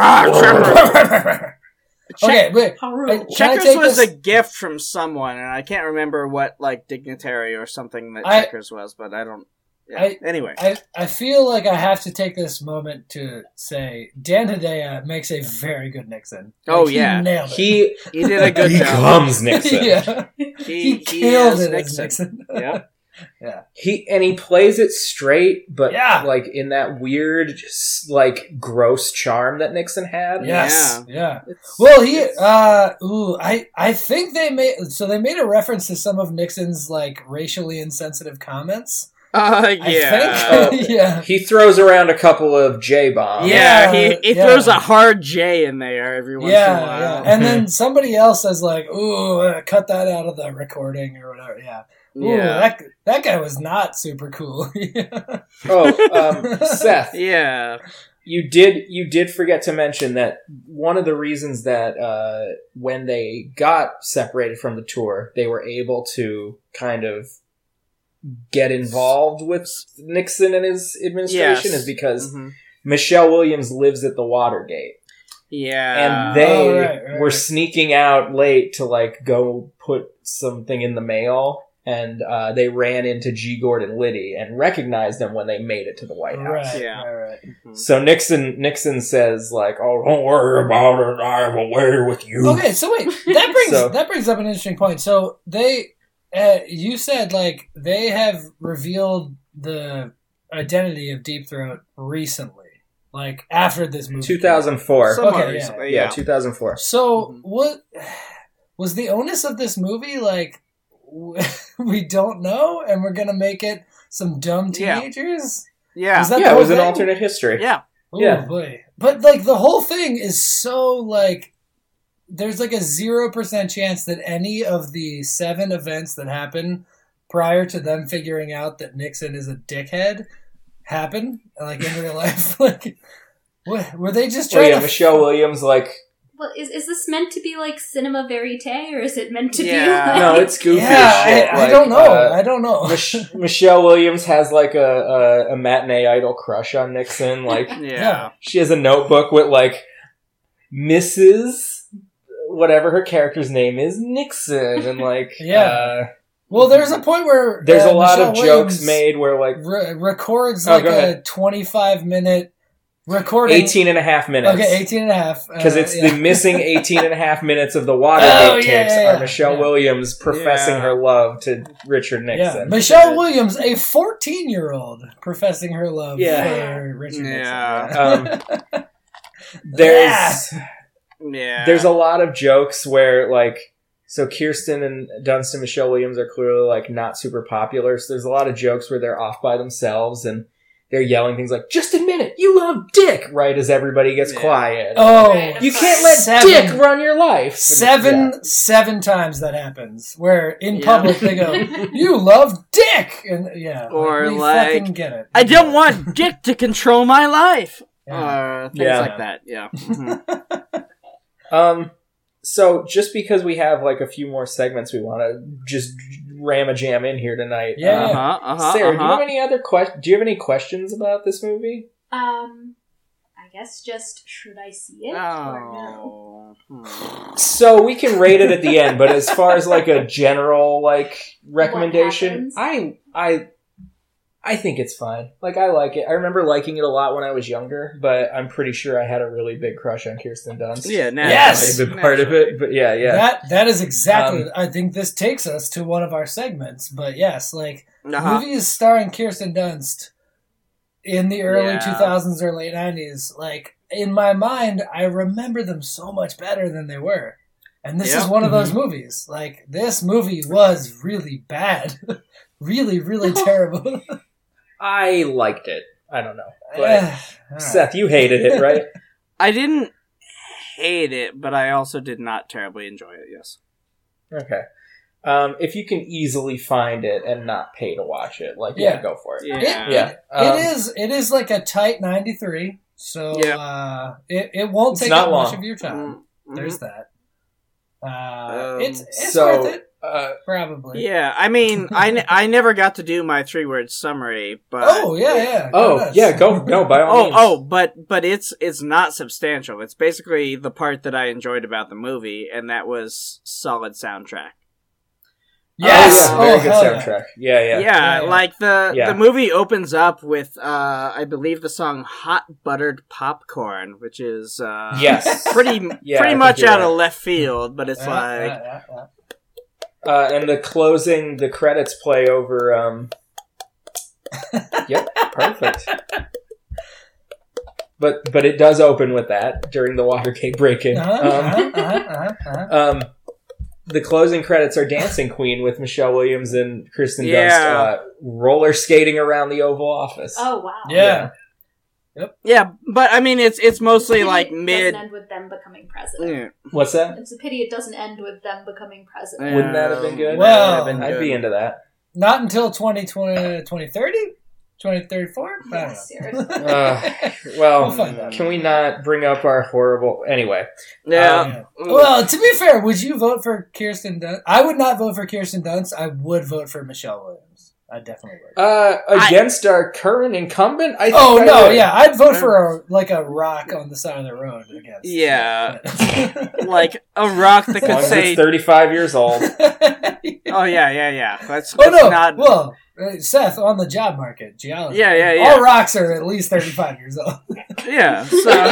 Okay, wait. Haru. I- Can I Checkers take was this- a gift from someone, and I can't remember what like dignitary or something that I- Checkers was, but I don't. Yeah. I- anyway, I, I feel like I have to take this moment to say Dan Hedaya makes a very good Nixon. Like, Oh, he yeah. nailed it. He he did a good job. becomes Nixon. yeah, He, he, he killed is it Nixon. as Nixon. Yeah. He and he plays it straight, but Yeah. like in that weird, just, like gross charm that Nixon had. Yes, yeah. It's- Well, he, uh, ooh, I, I think they made, so they made a reference to some of Nixon's, like, racially insensitive comments. Uh, I yeah. think. yeah. He throws around a couple of J bombs. Yeah, Yeah, he, he yeah. throws a hard J in there every once in a Yeah, while. yeah. And then somebody else says, like, ooh, uh, cut that out of the recording or whatever. Yeah. Ooh, Yeah. that, that guy was not super cool. Oh, um, Seth, Yeah. you did you did forget to mention that one of the reasons that uh, when they got separated from the tour, they were able to kind of get involved with Nixon and his administration Yes. is because Mhm. Michelle Williams lives at the Watergate. Yeah. And they Oh, right, right, were right. sneaking out late to like go put something in the mail, and uh, they ran into G. Gordon Liddy and recognized them when they made it to the White House. right, Yeah. right, right. Mhm. So Nixon Nixon says like, "Oh, don't worry about it. I have a way with you." Okay, so wait, that brings So- that brings up an interesting point. So they, uh, you said like they have revealed the identity of Deep Throat recently, like after this movie. two thousand four. Somewhat Okay, yeah. recently, yeah, yeah. two thousand four. So Mhm. what was the onus of this movie? Like we don't know, and we're gonna make it some dumb Yeah. teenagers. Yeah. Was that Yeah, the it whole was an thing? alternate history. Yeah. Oh Yeah. boy! But like the whole thing is so like there's like a zero percent chance that any of the seven events that happen prior to them figuring out that Nixon is a dickhead happen, like in real life. Like, what, were they just Well, trying yeah, to... Michelle Williams, like... Well, is is this meant to be like cinema verite, or is it meant to Yeah. be like... No, it's goofy Yeah, as shit. I, I like, don't know. uh, I don't know. Mich- Michelle Williams has like a, a, a matinee idol crush on Nixon. Like, Yeah. Yeah. she has a notebook with like Missus whatever her character's name is, Nixon, and like Yeah. uh, Well, there's a point where there's uh, a lot Michelle of Williams jokes made where like re- records Oh, like go a ahead. twenty-five minute recording. eighteen and a half minutes. Okay, eighteen and a half. Because uh, it's yeah. the missing eighteen and a half minutes of the Watergate Oh, yeah, tapes yeah, yeah. are Michelle Yeah. Williams professing Yeah. her love to Richard Yeah, Nixon. Michelle Williams, a fourteen-year-old, professing her love Yeah. for Richard Yeah. Nixon. Um, there's Yeah. there's a lot of jokes where like so Kirsten and Dunst and Michelle Williams are clearly like not super popular. So there's a lot of jokes where they're off by themselves and they're yelling things like, "Just admit it, you love Dick!" Right as everybody gets Yeah. quiet. Oh, You can't let seven- Dick run your life. Seven, Yeah. seven times that happens. Where in Yeah. public they go, "You love Dick," and yeah, Or we like, fucking get it. I don't want Dick to control my life. Yeah. Uh, things Yeah. like that. Yeah. Mhm. Um, so just because we have like a few more segments we want to just ram a jam in here tonight. Yeah. uh, Uh-huh, uh-huh, Sarah, do you uh-huh. have any other que- Do you have any questions about this movie? Um, I guess just, should I see it or no? Oh. Hmm. So we can rate it at the end, but as far as like a general like recommendation, happens? I I I think it's fine. Like I like it. I remember liking it a lot when I was younger, but I'm pretty sure I had a really big crush on Kirsten Dunst. Yeah, naturally. Yes! I've been part of it, but yeah, yeah. That that is exactly. Um, I think this takes us to one of our segments. But yes, like Uh-huh. movies starring Kirsten Dunst in the early Yeah. two thousands or late nineties. Like in my mind, I remember them so much better than they were. And this is Yeah. one of those movies. Like this movie was really bad, really, really terrible. I liked it. I don't know. But Yeah. All right. Seth, you hated it, right? I didn't hate it, but I also did not terribly enjoy it, yes. Okay. Um, if you can easily find it and not pay to watch it, like, yeah, Yeah. go for it. Yeah. It, Yeah. it, Um, it is. It is like a tight ninety-three. So Yeah. uh, it it won't It's take not up much long. of your time. Mhm. There's that. Uh, Um, it's it's so, worth it, uh, probably. Yeah, I mean, I, ne- I never got to do my three-word summary, but... Oh yeah, yeah. oh, nuts. yeah, go, no, by all Oh, means. oh, but but it's it's not substantial. It's basically the part that I enjoyed about the movie, and that was solid soundtrack. Yes. Oh, Oh, yeah, very good hell yeah. soundtrack. Yeah, yeah. Yeah, Yeah, yeah. like the Yeah. the movie opens up with uh I believe the song "Hot Buttered Popcorn," which is uh Yes. pretty Yeah, I pretty think much you're out right. of left field, but it's Yeah, like yeah, yeah, yeah. Uh, and the closing, the credits play over, um... Yep, perfect. But but it does open with that during the Watergate break-in. Uh-huh, Um, uh-huh, uh-huh, uh-huh. Um, the closing credits are Dancing Queen with Michelle Williams and Kristen Yeah. Dunst uh, roller skating around the Oval Office. Oh, wow. Yeah. yeah, but I mean it's it's mostly Pity like it mid. doesn't end with them becoming president. Yeah. What's that? It's a pity it doesn't end with them becoming president. Wouldn't that have been good? Well, That would have been I'd good. be into that. Not until twenty twenty, twenty thirty? twenty thirty-four? I don't Yeah, know. seriously. Uh, well, We'll find out. can we not bring up our horrible... Anyway. Yeah. Um, Yeah. Well, to be fair, would you vote for Kirsten Dunst? I would not vote for Kirsten Dunst. I would vote for Michelle Williams. I definitely would. Uh, against our current incumbent? I think Oh I no, would. yeah, I'd vote for a, like a rock on the side of the road against. Yeah. But- Like a rock that As long could as say it's thirty-five years old. oh yeah, yeah, yeah. That's, oh that's no, not well, uh, Seth on the job market, geology. Yeah, yeah, yeah. All rocks are at least thirty-five years old. yeah.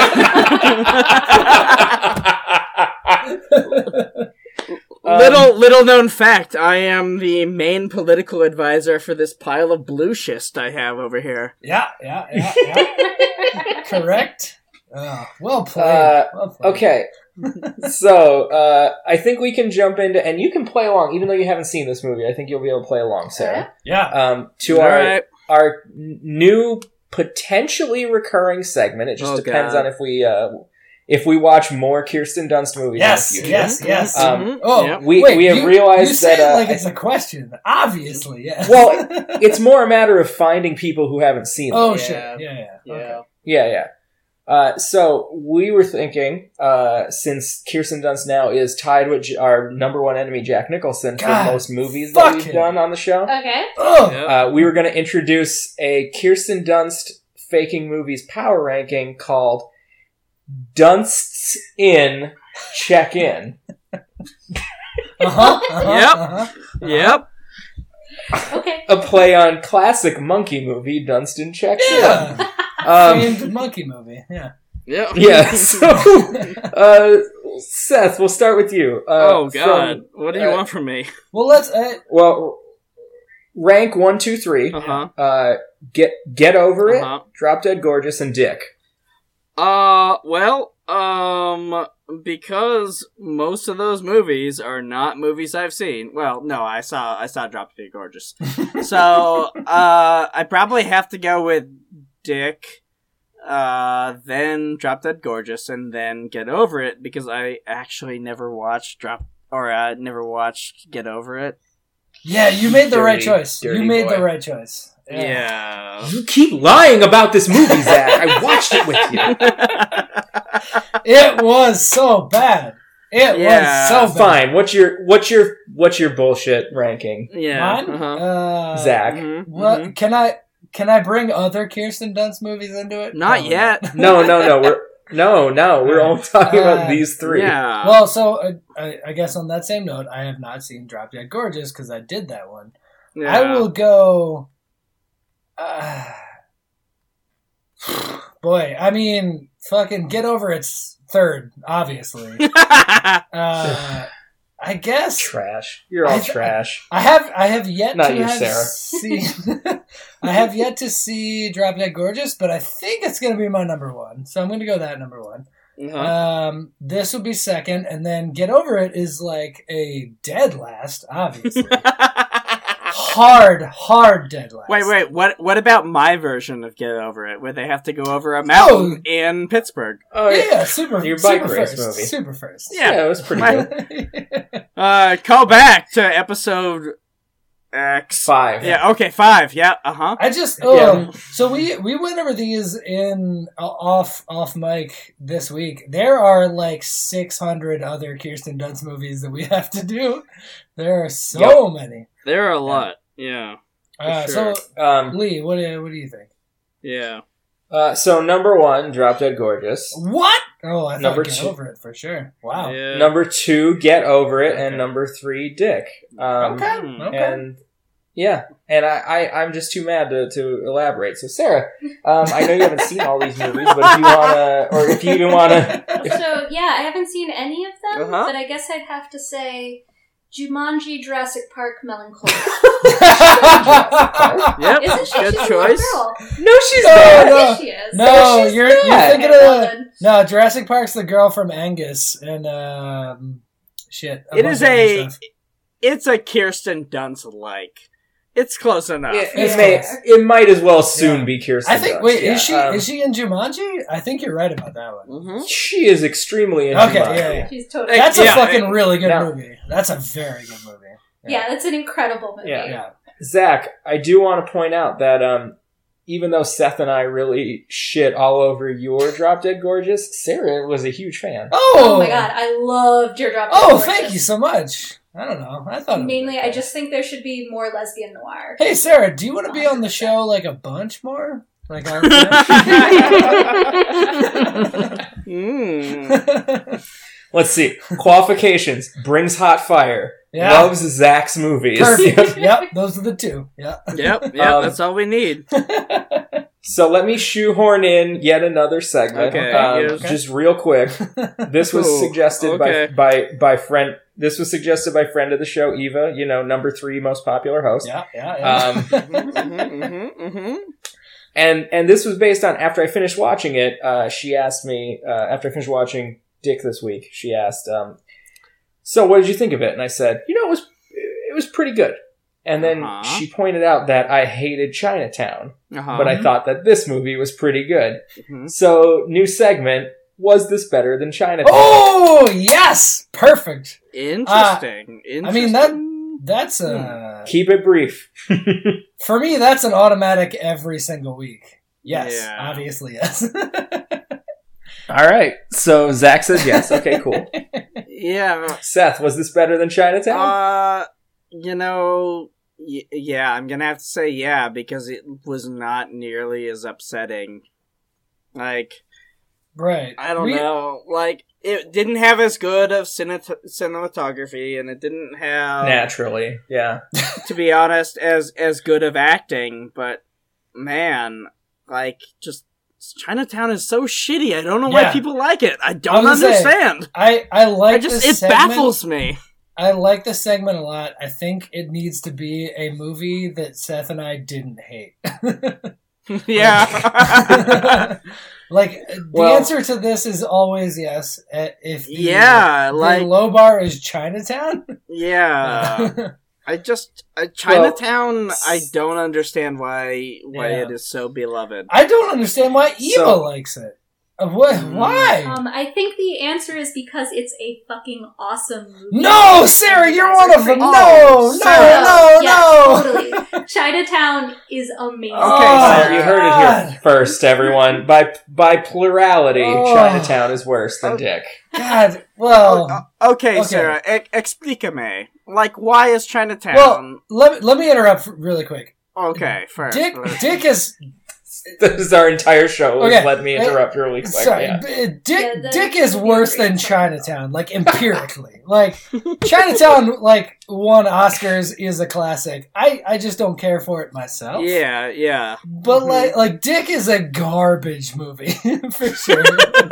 So Um, little little known fact, I am the main political advisor for this pile of blue schist I have over here. yeah, yeah, yeah, yeah. Correct. Oh, well played. Uh, well played. Okay. So, uh, I think we can jump into... And you can play along, even though you haven't seen this movie. I think you'll be able to play along, Sarah. Yeah. Um, to All our right. our n- new, potentially recurring segment. It just Oh, depends God. on if we... Uh, if we watch more Kirsten Dunst movies Yes, in the future. yes, yes. Um, Oh, Yep. we wait, we have you, realized you say that it uh, like it's a question. Obviously, yes. Well, it's more a matter of finding people who haven't seen them. oh Yeah. shit, yeah, yeah, Yeah. Okay. Yeah, yeah. Uh, so we were thinking, uh, since Kirsten Dunst now is tied with J- our number one enemy, Jack Nicholson, God, for most movies that fuck we've him. done on the show, Okay. Oh, Yep. uh, we were going to introduce a Kirsten Dunst faking movies power ranking called Dunst's In Check In. uh-huh, uh-huh, Yep. uh-huh. Yep. Okay. A play on classic monkey movie Dunstan Checks Yeah, In. Um, famed monkey movie. Yeah. Yep. yeah, so, uh, Seth, we'll start with you. Uh, Oh God! from- What do you uh, want from me? Well, let's. Uh, Well, rank one, two, three. Uh huh. Uh, get get over it. Uh-huh. Drop Dead Gorgeous and Dick. Uh, well, um, because most of those movies are not movies I've seen. Well, no, I saw I saw Drop Dead Gorgeous. So, uh, I probably have to go with Dick, uh, then Drop Dead Gorgeous, and then Get Over It, because I actually never watched Drop, or uh, never watched Get Over It. yeah, you made the Dirty, right choice. You dirty made boy. the right choice. Yeah. You keep lying about this movie, Zach. I watched it with you. It was so bad. It Yeah, was so bad. Fine. What's your what's your what's your bullshit ranking, Yeah. Mine? Uh-huh. Uh, Zach? Mhm, What mhm. can I can I bring other Kirsten Dunst movies into it? Not Probably yet. No, no, no. We're no, no. We're only talking about Uh, these three. Yeah. Well, so uh, I, I guess on that same note, I have not seen Drop Dead Gorgeous because I did that one. yeah. I will go. Uh, boy, I mean, fucking Get Over It's third, obviously. Uh, I guess Trash. You're all I- trash. I have I have yet Not to you, have Sarah. seen. I have yet to see Drop Dead Gorgeous, but I think it's going to be my number one. So I'm going to go that number one. Uh-huh. Um, this will be second, and then Get Over It is like a dead last, obviously. hard, hard dead last. Wait, wait. What? What about my version of Get Over It, where they have to go over a mountain in Pittsburgh? Oh Yeah, yeah. yeah, super. Your bike super race first, movie. Super first. Yeah. Yeah, it was pretty My- good. Uh, call back to episode X. Five. Yeah. Okay. Five. Yeah. Uh huh. I just oh, Yeah. so we we went over these in uh, off off mic this week. There are like six hundred other Kirsten Dunst movies that we have to do. There are so many. There are a lot. Yeah. Uh, sure. So Um. Lee, what do what do you think? Yeah. Uh. So number one, Drop Dead Gorgeous. What? Oh, I thought Number Get two. Over It for sure. Wow. Yeah. Number two, Get Over It, and Okay. number three, Dick. Um, Okay. Hmm. Okay. And yeah, and I, I I'm just too mad to, to elaborate. So Sarah, um, I know you haven't seen all these movies, but if you wanna, or if you even wanna, So, yeah, I haven't seen any of them, Uh-huh. but I guess I'd have to say Jumanji, Jurassic Park, Melancholia. Yep. Isn't she? Good She's choice. a little girl. no, she's No, not. no. Yes, she is. No, she's you're not. you're thinking Okay, well of then. no Jurassic Park's the girl from Angus and um shit. a It bunch is of other a. stuff. It's a Kirsten Dunst like. It's close enough. It, It's it may, close. it might as well soon Yeah. be Kirsten. I think. Dunst, Wait, yeah. is she Um, is she in Jumanji? I think you're right about that one. Mm-hmm. She is extremely into Okay, Jumanji. yeah, yeah. She's totally. That's Yeah, a fucking I- really good no. movie. That's a very good movie. Yeah, that's an incredible movie. Yeah. Yeah. Zach, I do want to point out that um, even though Seth and I really shit all over your Drop Dead Gorgeous, Sarah was a huge fan. Oh, Oh my god, I loved your drop. Dead Oh, Gorgeous. thank you so much. I don't know. I thought it was Mainly, okay. I just think there should be more lesbian noir. Hey, Sarah, do you want to be on the show like a bunch more? Like all the Mm. time? Let's see. Qualifications. Brings hot fire. Yeah. Loves Zach's movies. Perfect. Yep, those are the two. Yeah. Yep. Yep. Um, That's all we need. So let me shoehorn in yet another segment. Okay, Um, yes. Just real quick. This was Cool. suggested Okay. by, by by friend. This was suggested by friend of the show, Eva. You know, number three most popular host. Yeah, yeah, yeah. Um, mm-hmm, mm-hmm, mm-hmm. And and this was based on after I finished watching it. Uh, she asked me uh, after I finished watching Dick this week. She asked, um, "So what did you think of it?" And I said, "You know, it was it was pretty good." And then Uh-huh. she pointed out that I hated Chinatown, Uh-huh. but I thought that this movie was pretty good. Mhm. So new segment: was this better than Chinatown? Oh, yes! Perfect. Interesting. Interesting. I mean, that that's a... Keep it brief. For me, that's an automatic every single week. Yes, Yeah. obviously, yes. All right. So Zach says yes. Okay, cool. Yeah. Seth, was this better than Chinatown? Uh, you know, y- yeah, I'm gonna have to say yeah, because it was not nearly as upsetting. Like, Right. I don't We- know, like, it didn't have as good of cine- cinematography, and it didn't have, Naturally, yeah. to be honest, as, as good of acting, but, man, like, just, Chinatown is so shitty, I don't know Yeah. why people like it, I I don't was gonna say, understand. I, I like I just, this it segment. baffles me. I like this segment a lot. I think it needs to be a movie that Seth and I didn't hate. Yeah. Like, the Well- answer to this is always yes. Uh, If the, Yeah, the like- low bar is Chinatown. Yeah. I just uh, Chinatown. I don't understand why why Yeah. it is so beloved. I don't understand why Eva So- likes it. Uh, What? Mm. Why? Um, I think the answer is because it's a fucking awesome movie. No, Sarah, You you're guys one are of them. crazy. No, no, Sarah. no, Yeah, no. totally. Chinatown is amazing. Okay, Oh, so you heard it God. here first, everyone. By by plurality, Oh. Chinatown is worse than Oh. Dick. God. Well, Oh, uh, okay, okay. Sarah, e- explícame. Like, why is Chinatown? well. Let let me interrupt really quick. okay, first. Dick, let's- Dick is This is our entire show. Okay. Let me interrupt really quick. sorry. Yeah. b- Dick Yeah, that Dick is would be worse great. than Chinatown. Like empirically, like Chinatown, like won Oscars is a classic. I I just don't care for it myself. Yeah, yeah. But Mhm. like like Dick is a garbage movie for sure.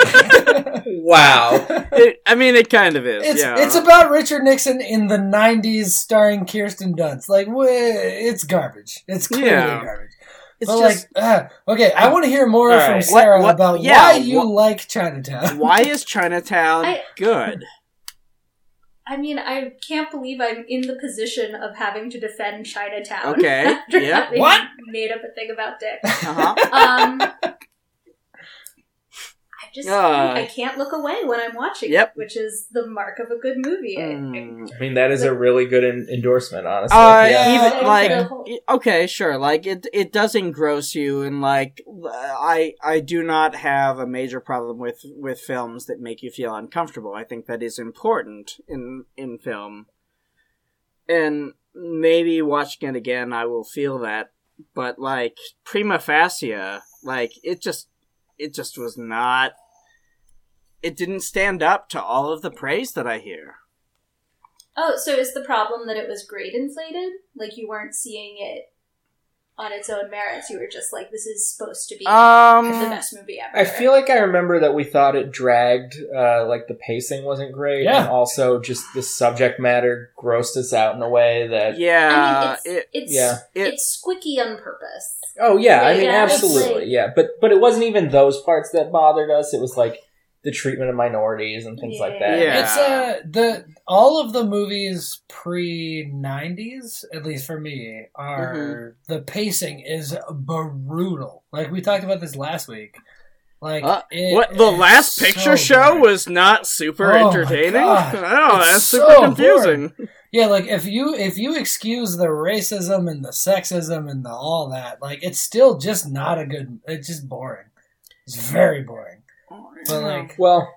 Wow. It, I mean, it kind of is. It's yeah. it's about Richard Nixon in the nineties, starring Kirsten Dunst. Like, wh- it's garbage. It's clearly Yeah. garbage. It's but just like, uh, okay, I want to hear more All from right. Sarah What- what- about yeah, why you what- like Chinatown. why is Chinatown I- good? I mean, I can't believe I'm in the position of having to defend Chinatown. Okay, After yeah. having What? made up a thing about Dick. Uh-huh. Um, I just Uh, I can't look away when I'm watching Yep. it, which is the mark of a good movie. I- Mm. I mean, that is a really good en- endorsement, honestly. Uh, yeah. Yeah, even like okay. okay, sure. Like it, it does engross you, and like I, I do not have a major problem with with films that make you feel uncomfortable. I think that is important in in film, and maybe watching it again, I will feel that. But like prima facie, like it just, it just was not. It didn't stand up to all of the praise that I hear. Oh, so is the problem that it was grade inflated? Like you weren't seeing it on its own merits. You were just like, this is supposed to be Um, the best movie ever. I feel like I remember that we thought it dragged, uh, like the pacing wasn't great, Yeah. and also just the subject matter grossed us out in a way that. yeah, I mean, it's it, it's yeah. it- it's squicky on purpose. Oh yeah, I Yeah, mean yeah, it's absolutely, like- yeah. But but it wasn't even those parts that bothered us. It was like the treatment of minorities and things like that. Yeah. It's uh the all of the movies pre nineties, at least for me, are Mm-hmm. the pacing is brutal. Like we talked about this last week. Like Uh, it what the is last picture so show boring. was not super Oh my entertaining. God. Oh, It's that's so super confusing. Yeah, like if you if you excuse the racism and the sexism and the all that, like it's still just not a good. It's just boring. It's very boring. But like, Well,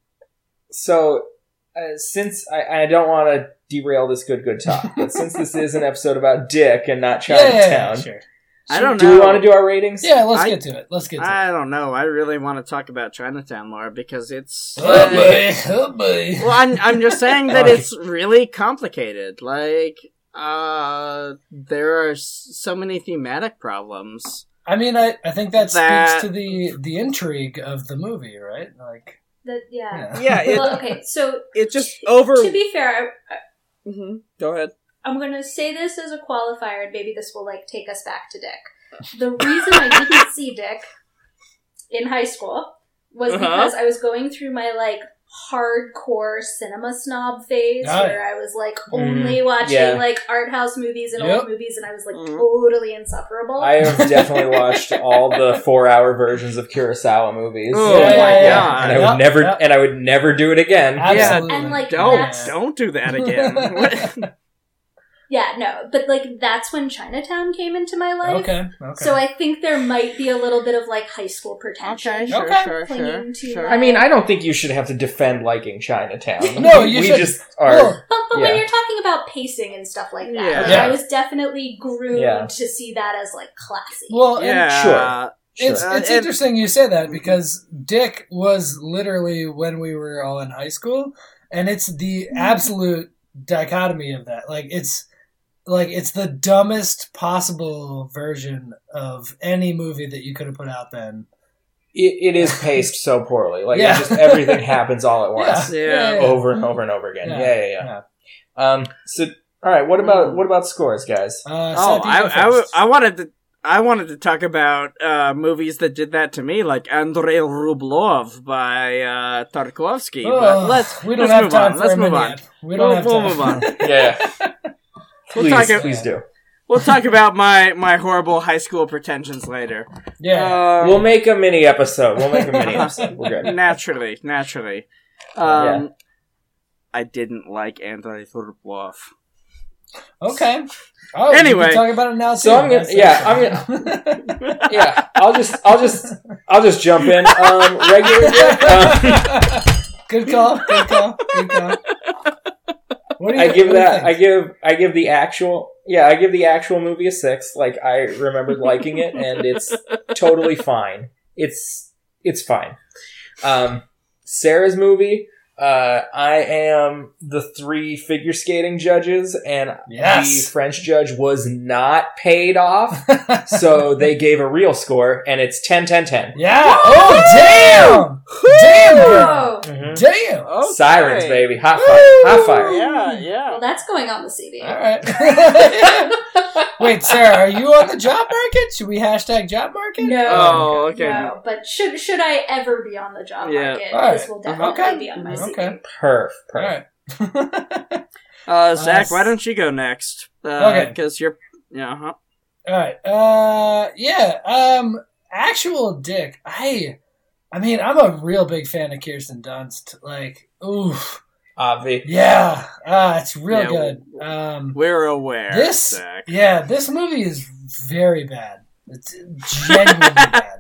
so uh, since I, I don't want to derail this good good talk, but since this is an episode about Dick and not yeah, yeah, Chinatown, yeah, sure. I don't do know. we want to do our ratings? Yeah, let's I- get to it. Let's get to it. I don't know. I really want to talk about Chinatown more because it's. Oh boy, oh boy. Well, I'm I'm just saying that Okay. it's really complicated. Like, uh, there are s- so many thematic problems. I mean, I, I think that, That- speaks to the the intrigue of the movie, right? Like, That yeah. yeah. Yeah, it, Well, okay. So it just over. to be fair, I, Mhm. Go ahead. I'm going to say this as a qualifier, and maybe this will like take us back to Dick. The reason I didn't see Dick in high school was Uh-huh. because I was going through my like hardcore cinema snob phase Oh, where yeah. I was like only watching yeah. like art house movies and Yep. old movies, and I was like Mhm. totally insufferable. I have definitely watched all the four-hour versions of Kurosawa movies. Oh Yeah, my yeah, yeah. god! And I would Yep, never, yep. and I would never do it again. Absolutely. And, like, Don't that's- don't do that again. Yeah, no, but like that's when Chinatown came into my life. Okay. Okay. So I think there might be a little bit of like high school pretension. Okay, sure, Okay. sure, sure, Clinging to sure. my- I mean, I don't think you should have to defend liking Chinatown. No, you we should- just are. Well, But, but Yeah. when you're talking about pacing and stuff like that, Yeah. like, Yeah. I was definitely groomed Yeah. to see that as like classy. well, and Yeah, Sure. It's Sure. it's Uh, and- interesting you say that because Dick was literally when we were all in high school, and it's the absolute dichotomy of that. Like it's like it's the dumbest possible version of any movie that you could have put out then. It, it is paced so poorly. Like, Yeah. it just everything happens all at once. Yeah. Over and over and over again. Yeah. Yeah, yeah, yeah. Um, so, all right, what about what about scores, guys? Uh, Oh, Seth, you I, go I, w- first. I wanted to. I wanted to talk about uh, movies that did that to me, like Andrei Rublev by uh, Tarkovsky. Oh, but let's we don't let's have move time on. for Let's a move on. minute. We don't We'll- have we'll time. move on. Yeah. We'll Please, talk- please do. We'll talk about my, my horrible high school pretensions later. Yeah. Um, We'll make a mini episode. We'll make a mini episode. We're good. Naturally, naturally. Um, Yeah. I didn't like Andrei Rublev. Okay. Oh, Anyway. we can talk about it now. Too. So I'm gonna- That's yeah, interesting. Yeah, I'll just, I'll just, I'll just jump in. Um, regular Dick. Um, Good call. Good call. Good call. What do you, I give what do you that. I think? give. I give the actual. Yeah, I give the actual movie a six. Like, I remembered liking it, and it's totally fine. It's it's fine. Um, Sarah's movie. Uh, I am the three figure skating judges, and Yes. the French judge was not paid off, so they gave a real score, and it's ten, ten, ten. Yeah. Oh, damn. Damn, girl. Whoa! Mhm. Damn. Okay. Sirens, baby. Hot fire. Hot fire. Yeah, yeah. Well, that's going on the C D. All right. Wait, Sarah, are you on the job market? Should we hashtag job market? No. Oh, okay. No, but should should I ever be on the job Yeah. market, All right. this will definitely Okay. be on my Okay. C D. Perf. All Perf. right. Uh, Zach, Uh, why don't you go next? Uh, Okay. Because you're. Yeah, huh? All right. Uh, yeah. Um, actual Dick. I, I mean, I'm a real big fan of Kirsten Dunst. Like, oof. Obvi. Yeah. Ah, it's real Yeah, good. Um, We're aware. this, Zach. yeah, this movie is very bad. It's genuinely bad.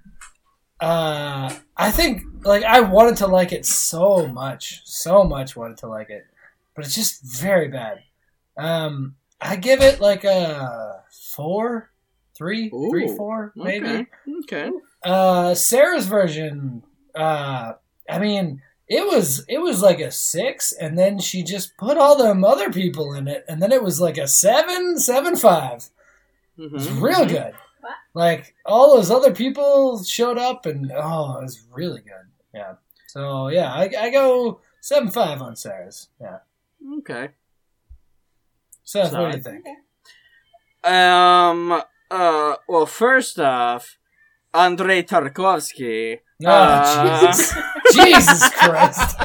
Uh, I think, like, I wanted to like it so much, so much wanted to like it, but it's just very bad. Um, I give it like a four, three, Ooh, three, four, maybe. Okay. Okay. Uh, Sarah's version, uh, I mean, it was it was like a six, and then she just put all them other people in it, and then it was like a seven, seven five. It was Mhm. real good. Like all those other people showed up, and oh, it was really good. Yeah. So yeah, I, I go seven five on Sarah's. Yeah. Okay. Seth, what Sorry. do you think? Um. Uh. Well, first off, Andrei Tarkovsky. Oh, Uh, Jesus, Jesus Christ!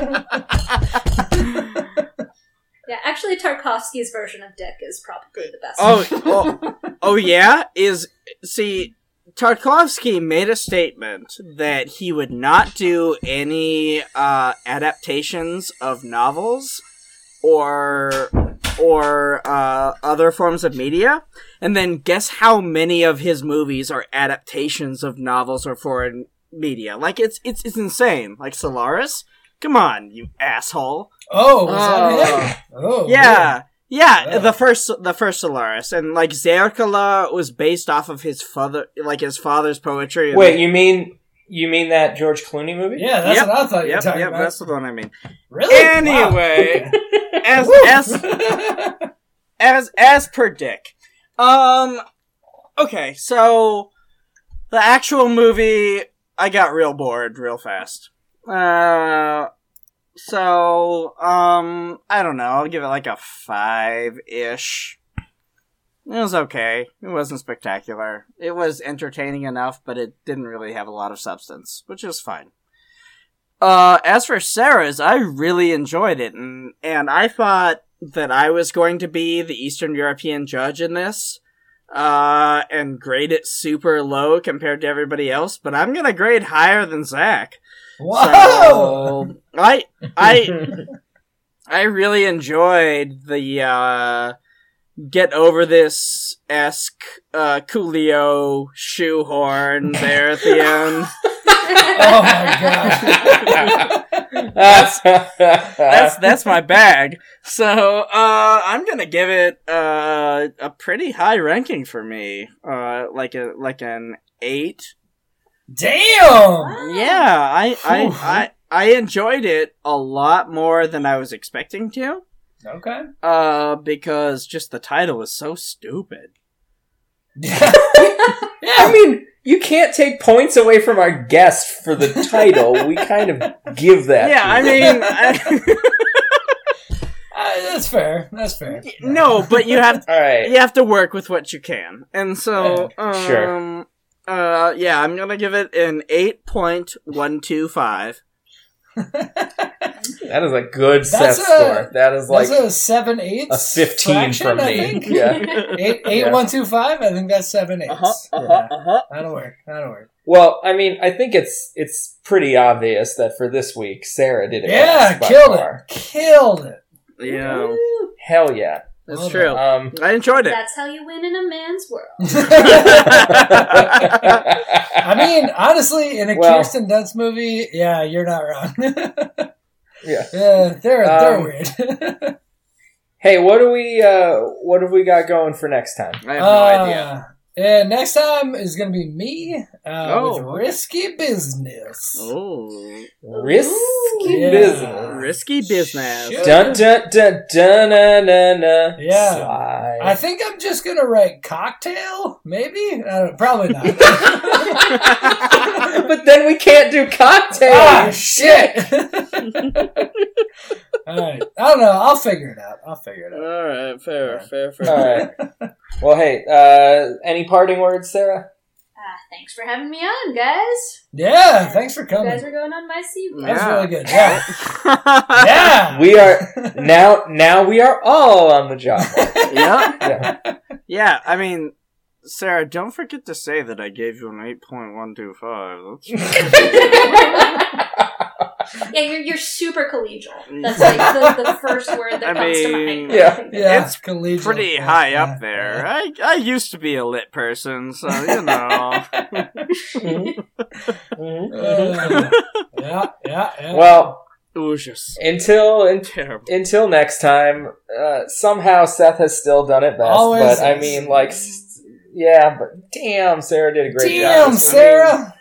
Yeah, actually, Tarkovsky's version of Dick is probably the best. Oh, oh, oh, yeah. Is see, Tarkovsky made a statement that he would not do any uh, adaptations of novels or or uh, other forms of media. And then guess how many of his movies are adaptations of novels or foreign media? Like it's it's it's insane. Like Solaris. Come on, you asshole. Oh, was that Oh. him? Oh, Yeah. Yeah, Yeah. the first the first Solaris, and like Zerkala was based off of his father, like his father's poetry. and- Wait, you mean you mean that George Clooney movie? Yeah, that's Yep, what I thought you were Yep, talking yep, about. that's the one I mean. Really? Anyway, as Wow. as as as per Dick, um, okay, so the actual movie, I got real bored real fast. Uh, so um, I don't know. I'll give it like a five-ish. It was okay. It wasn't spectacular. It was entertaining enough, but it didn't really have a lot of substance, which is fine. Uh, as for Sarah's, I really enjoyed it, and and I thought that I was going to be the Eastern European judge in this, uh, and grade it super low compared to everybody else, but I'm gonna grade higher than Zach. Whoa! So, I, I, I really enjoyed the, uh, get over this-esque, uh, Coolio shoehorn there at the end. Oh my god. that's, that's, that's my bag. So, uh, I'm gonna give it, uh, a pretty high ranking for me. Uh, like a, like an eight. Damn! Yeah, I, I, I, I enjoyed it a lot more than I was expecting to. Okay. Uh, because just the title was so stupid. Yeah. I mean, you can't take points away from our guest for the title. We kind of give that. Yeah, to I them. mean, I, Uh, that's fair. That's fair. no, but you have All right. you have to work with what you can, and so um, Sure. uh, yeah, I'm gonna give it an eight point one two five. That is a good set That's a- score. That is like That's a seven eighths. a fifteen fraction, from I me. think. Yeah. Eight, eight, Yeah. one, two, five. I think that's seven eighths. Uh-huh, uh-huh, Yeah. uh-huh. That'll work. That'll work. Well, I mean, I think it's it's pretty obvious that for this week, Sarah did it. Yeah, best by killed far. it. Killed it. Yeah, Hell yeah. that's Well true. Um, I enjoyed it. That's how you win in a man's world. I mean, honestly, in a Well- Kirsten Dunst movie, yeah, you're not wrong. yeah. yeah, they're they're Um, weird. Hey, what do we uh what have we got going for next time? I have no idea. And next time is going to be me uh, Oh. with Risky Business. Oh, Risky Yeah. business. risky business. Shit. Dun dun dun dun na na na. Yeah. Slide. I think I'm just going to write cocktail, maybe? I don't, probably not. But then we can't do cocktails. ah, shit! Alright, I don't know. I'll figure it out. I'll figure it out. All right, fair, fair, fair. All right. Well, hey, uh, any parting words, Sarah? Ah, thanks for having me on, guys. Yeah, thanks for You coming. guys are going on my C V. That was Yeah. really good. Yeah. Yeah! We are now. Now we are all on the job. market. yeah, Yeah. yeah. I mean, Sarah, don't forget to say that I gave you an eight point one two five. Yeah, you're you're super collegial. That's like the, the first word that I comes to mean, mind. yeah. Yeah, It's collegial. Pretty Yeah, high yeah, up there. yeah. I I used to be a lit person, so you know. Mhm. Mhm. Uh, yeah, yeah, yeah. Well, It was just until un- terrible. until next time. Uh, somehow Seth has still done it best, Always but I is. mean, like, s- yeah, but damn, Sarah did a great job. Damn, this week. Sarah!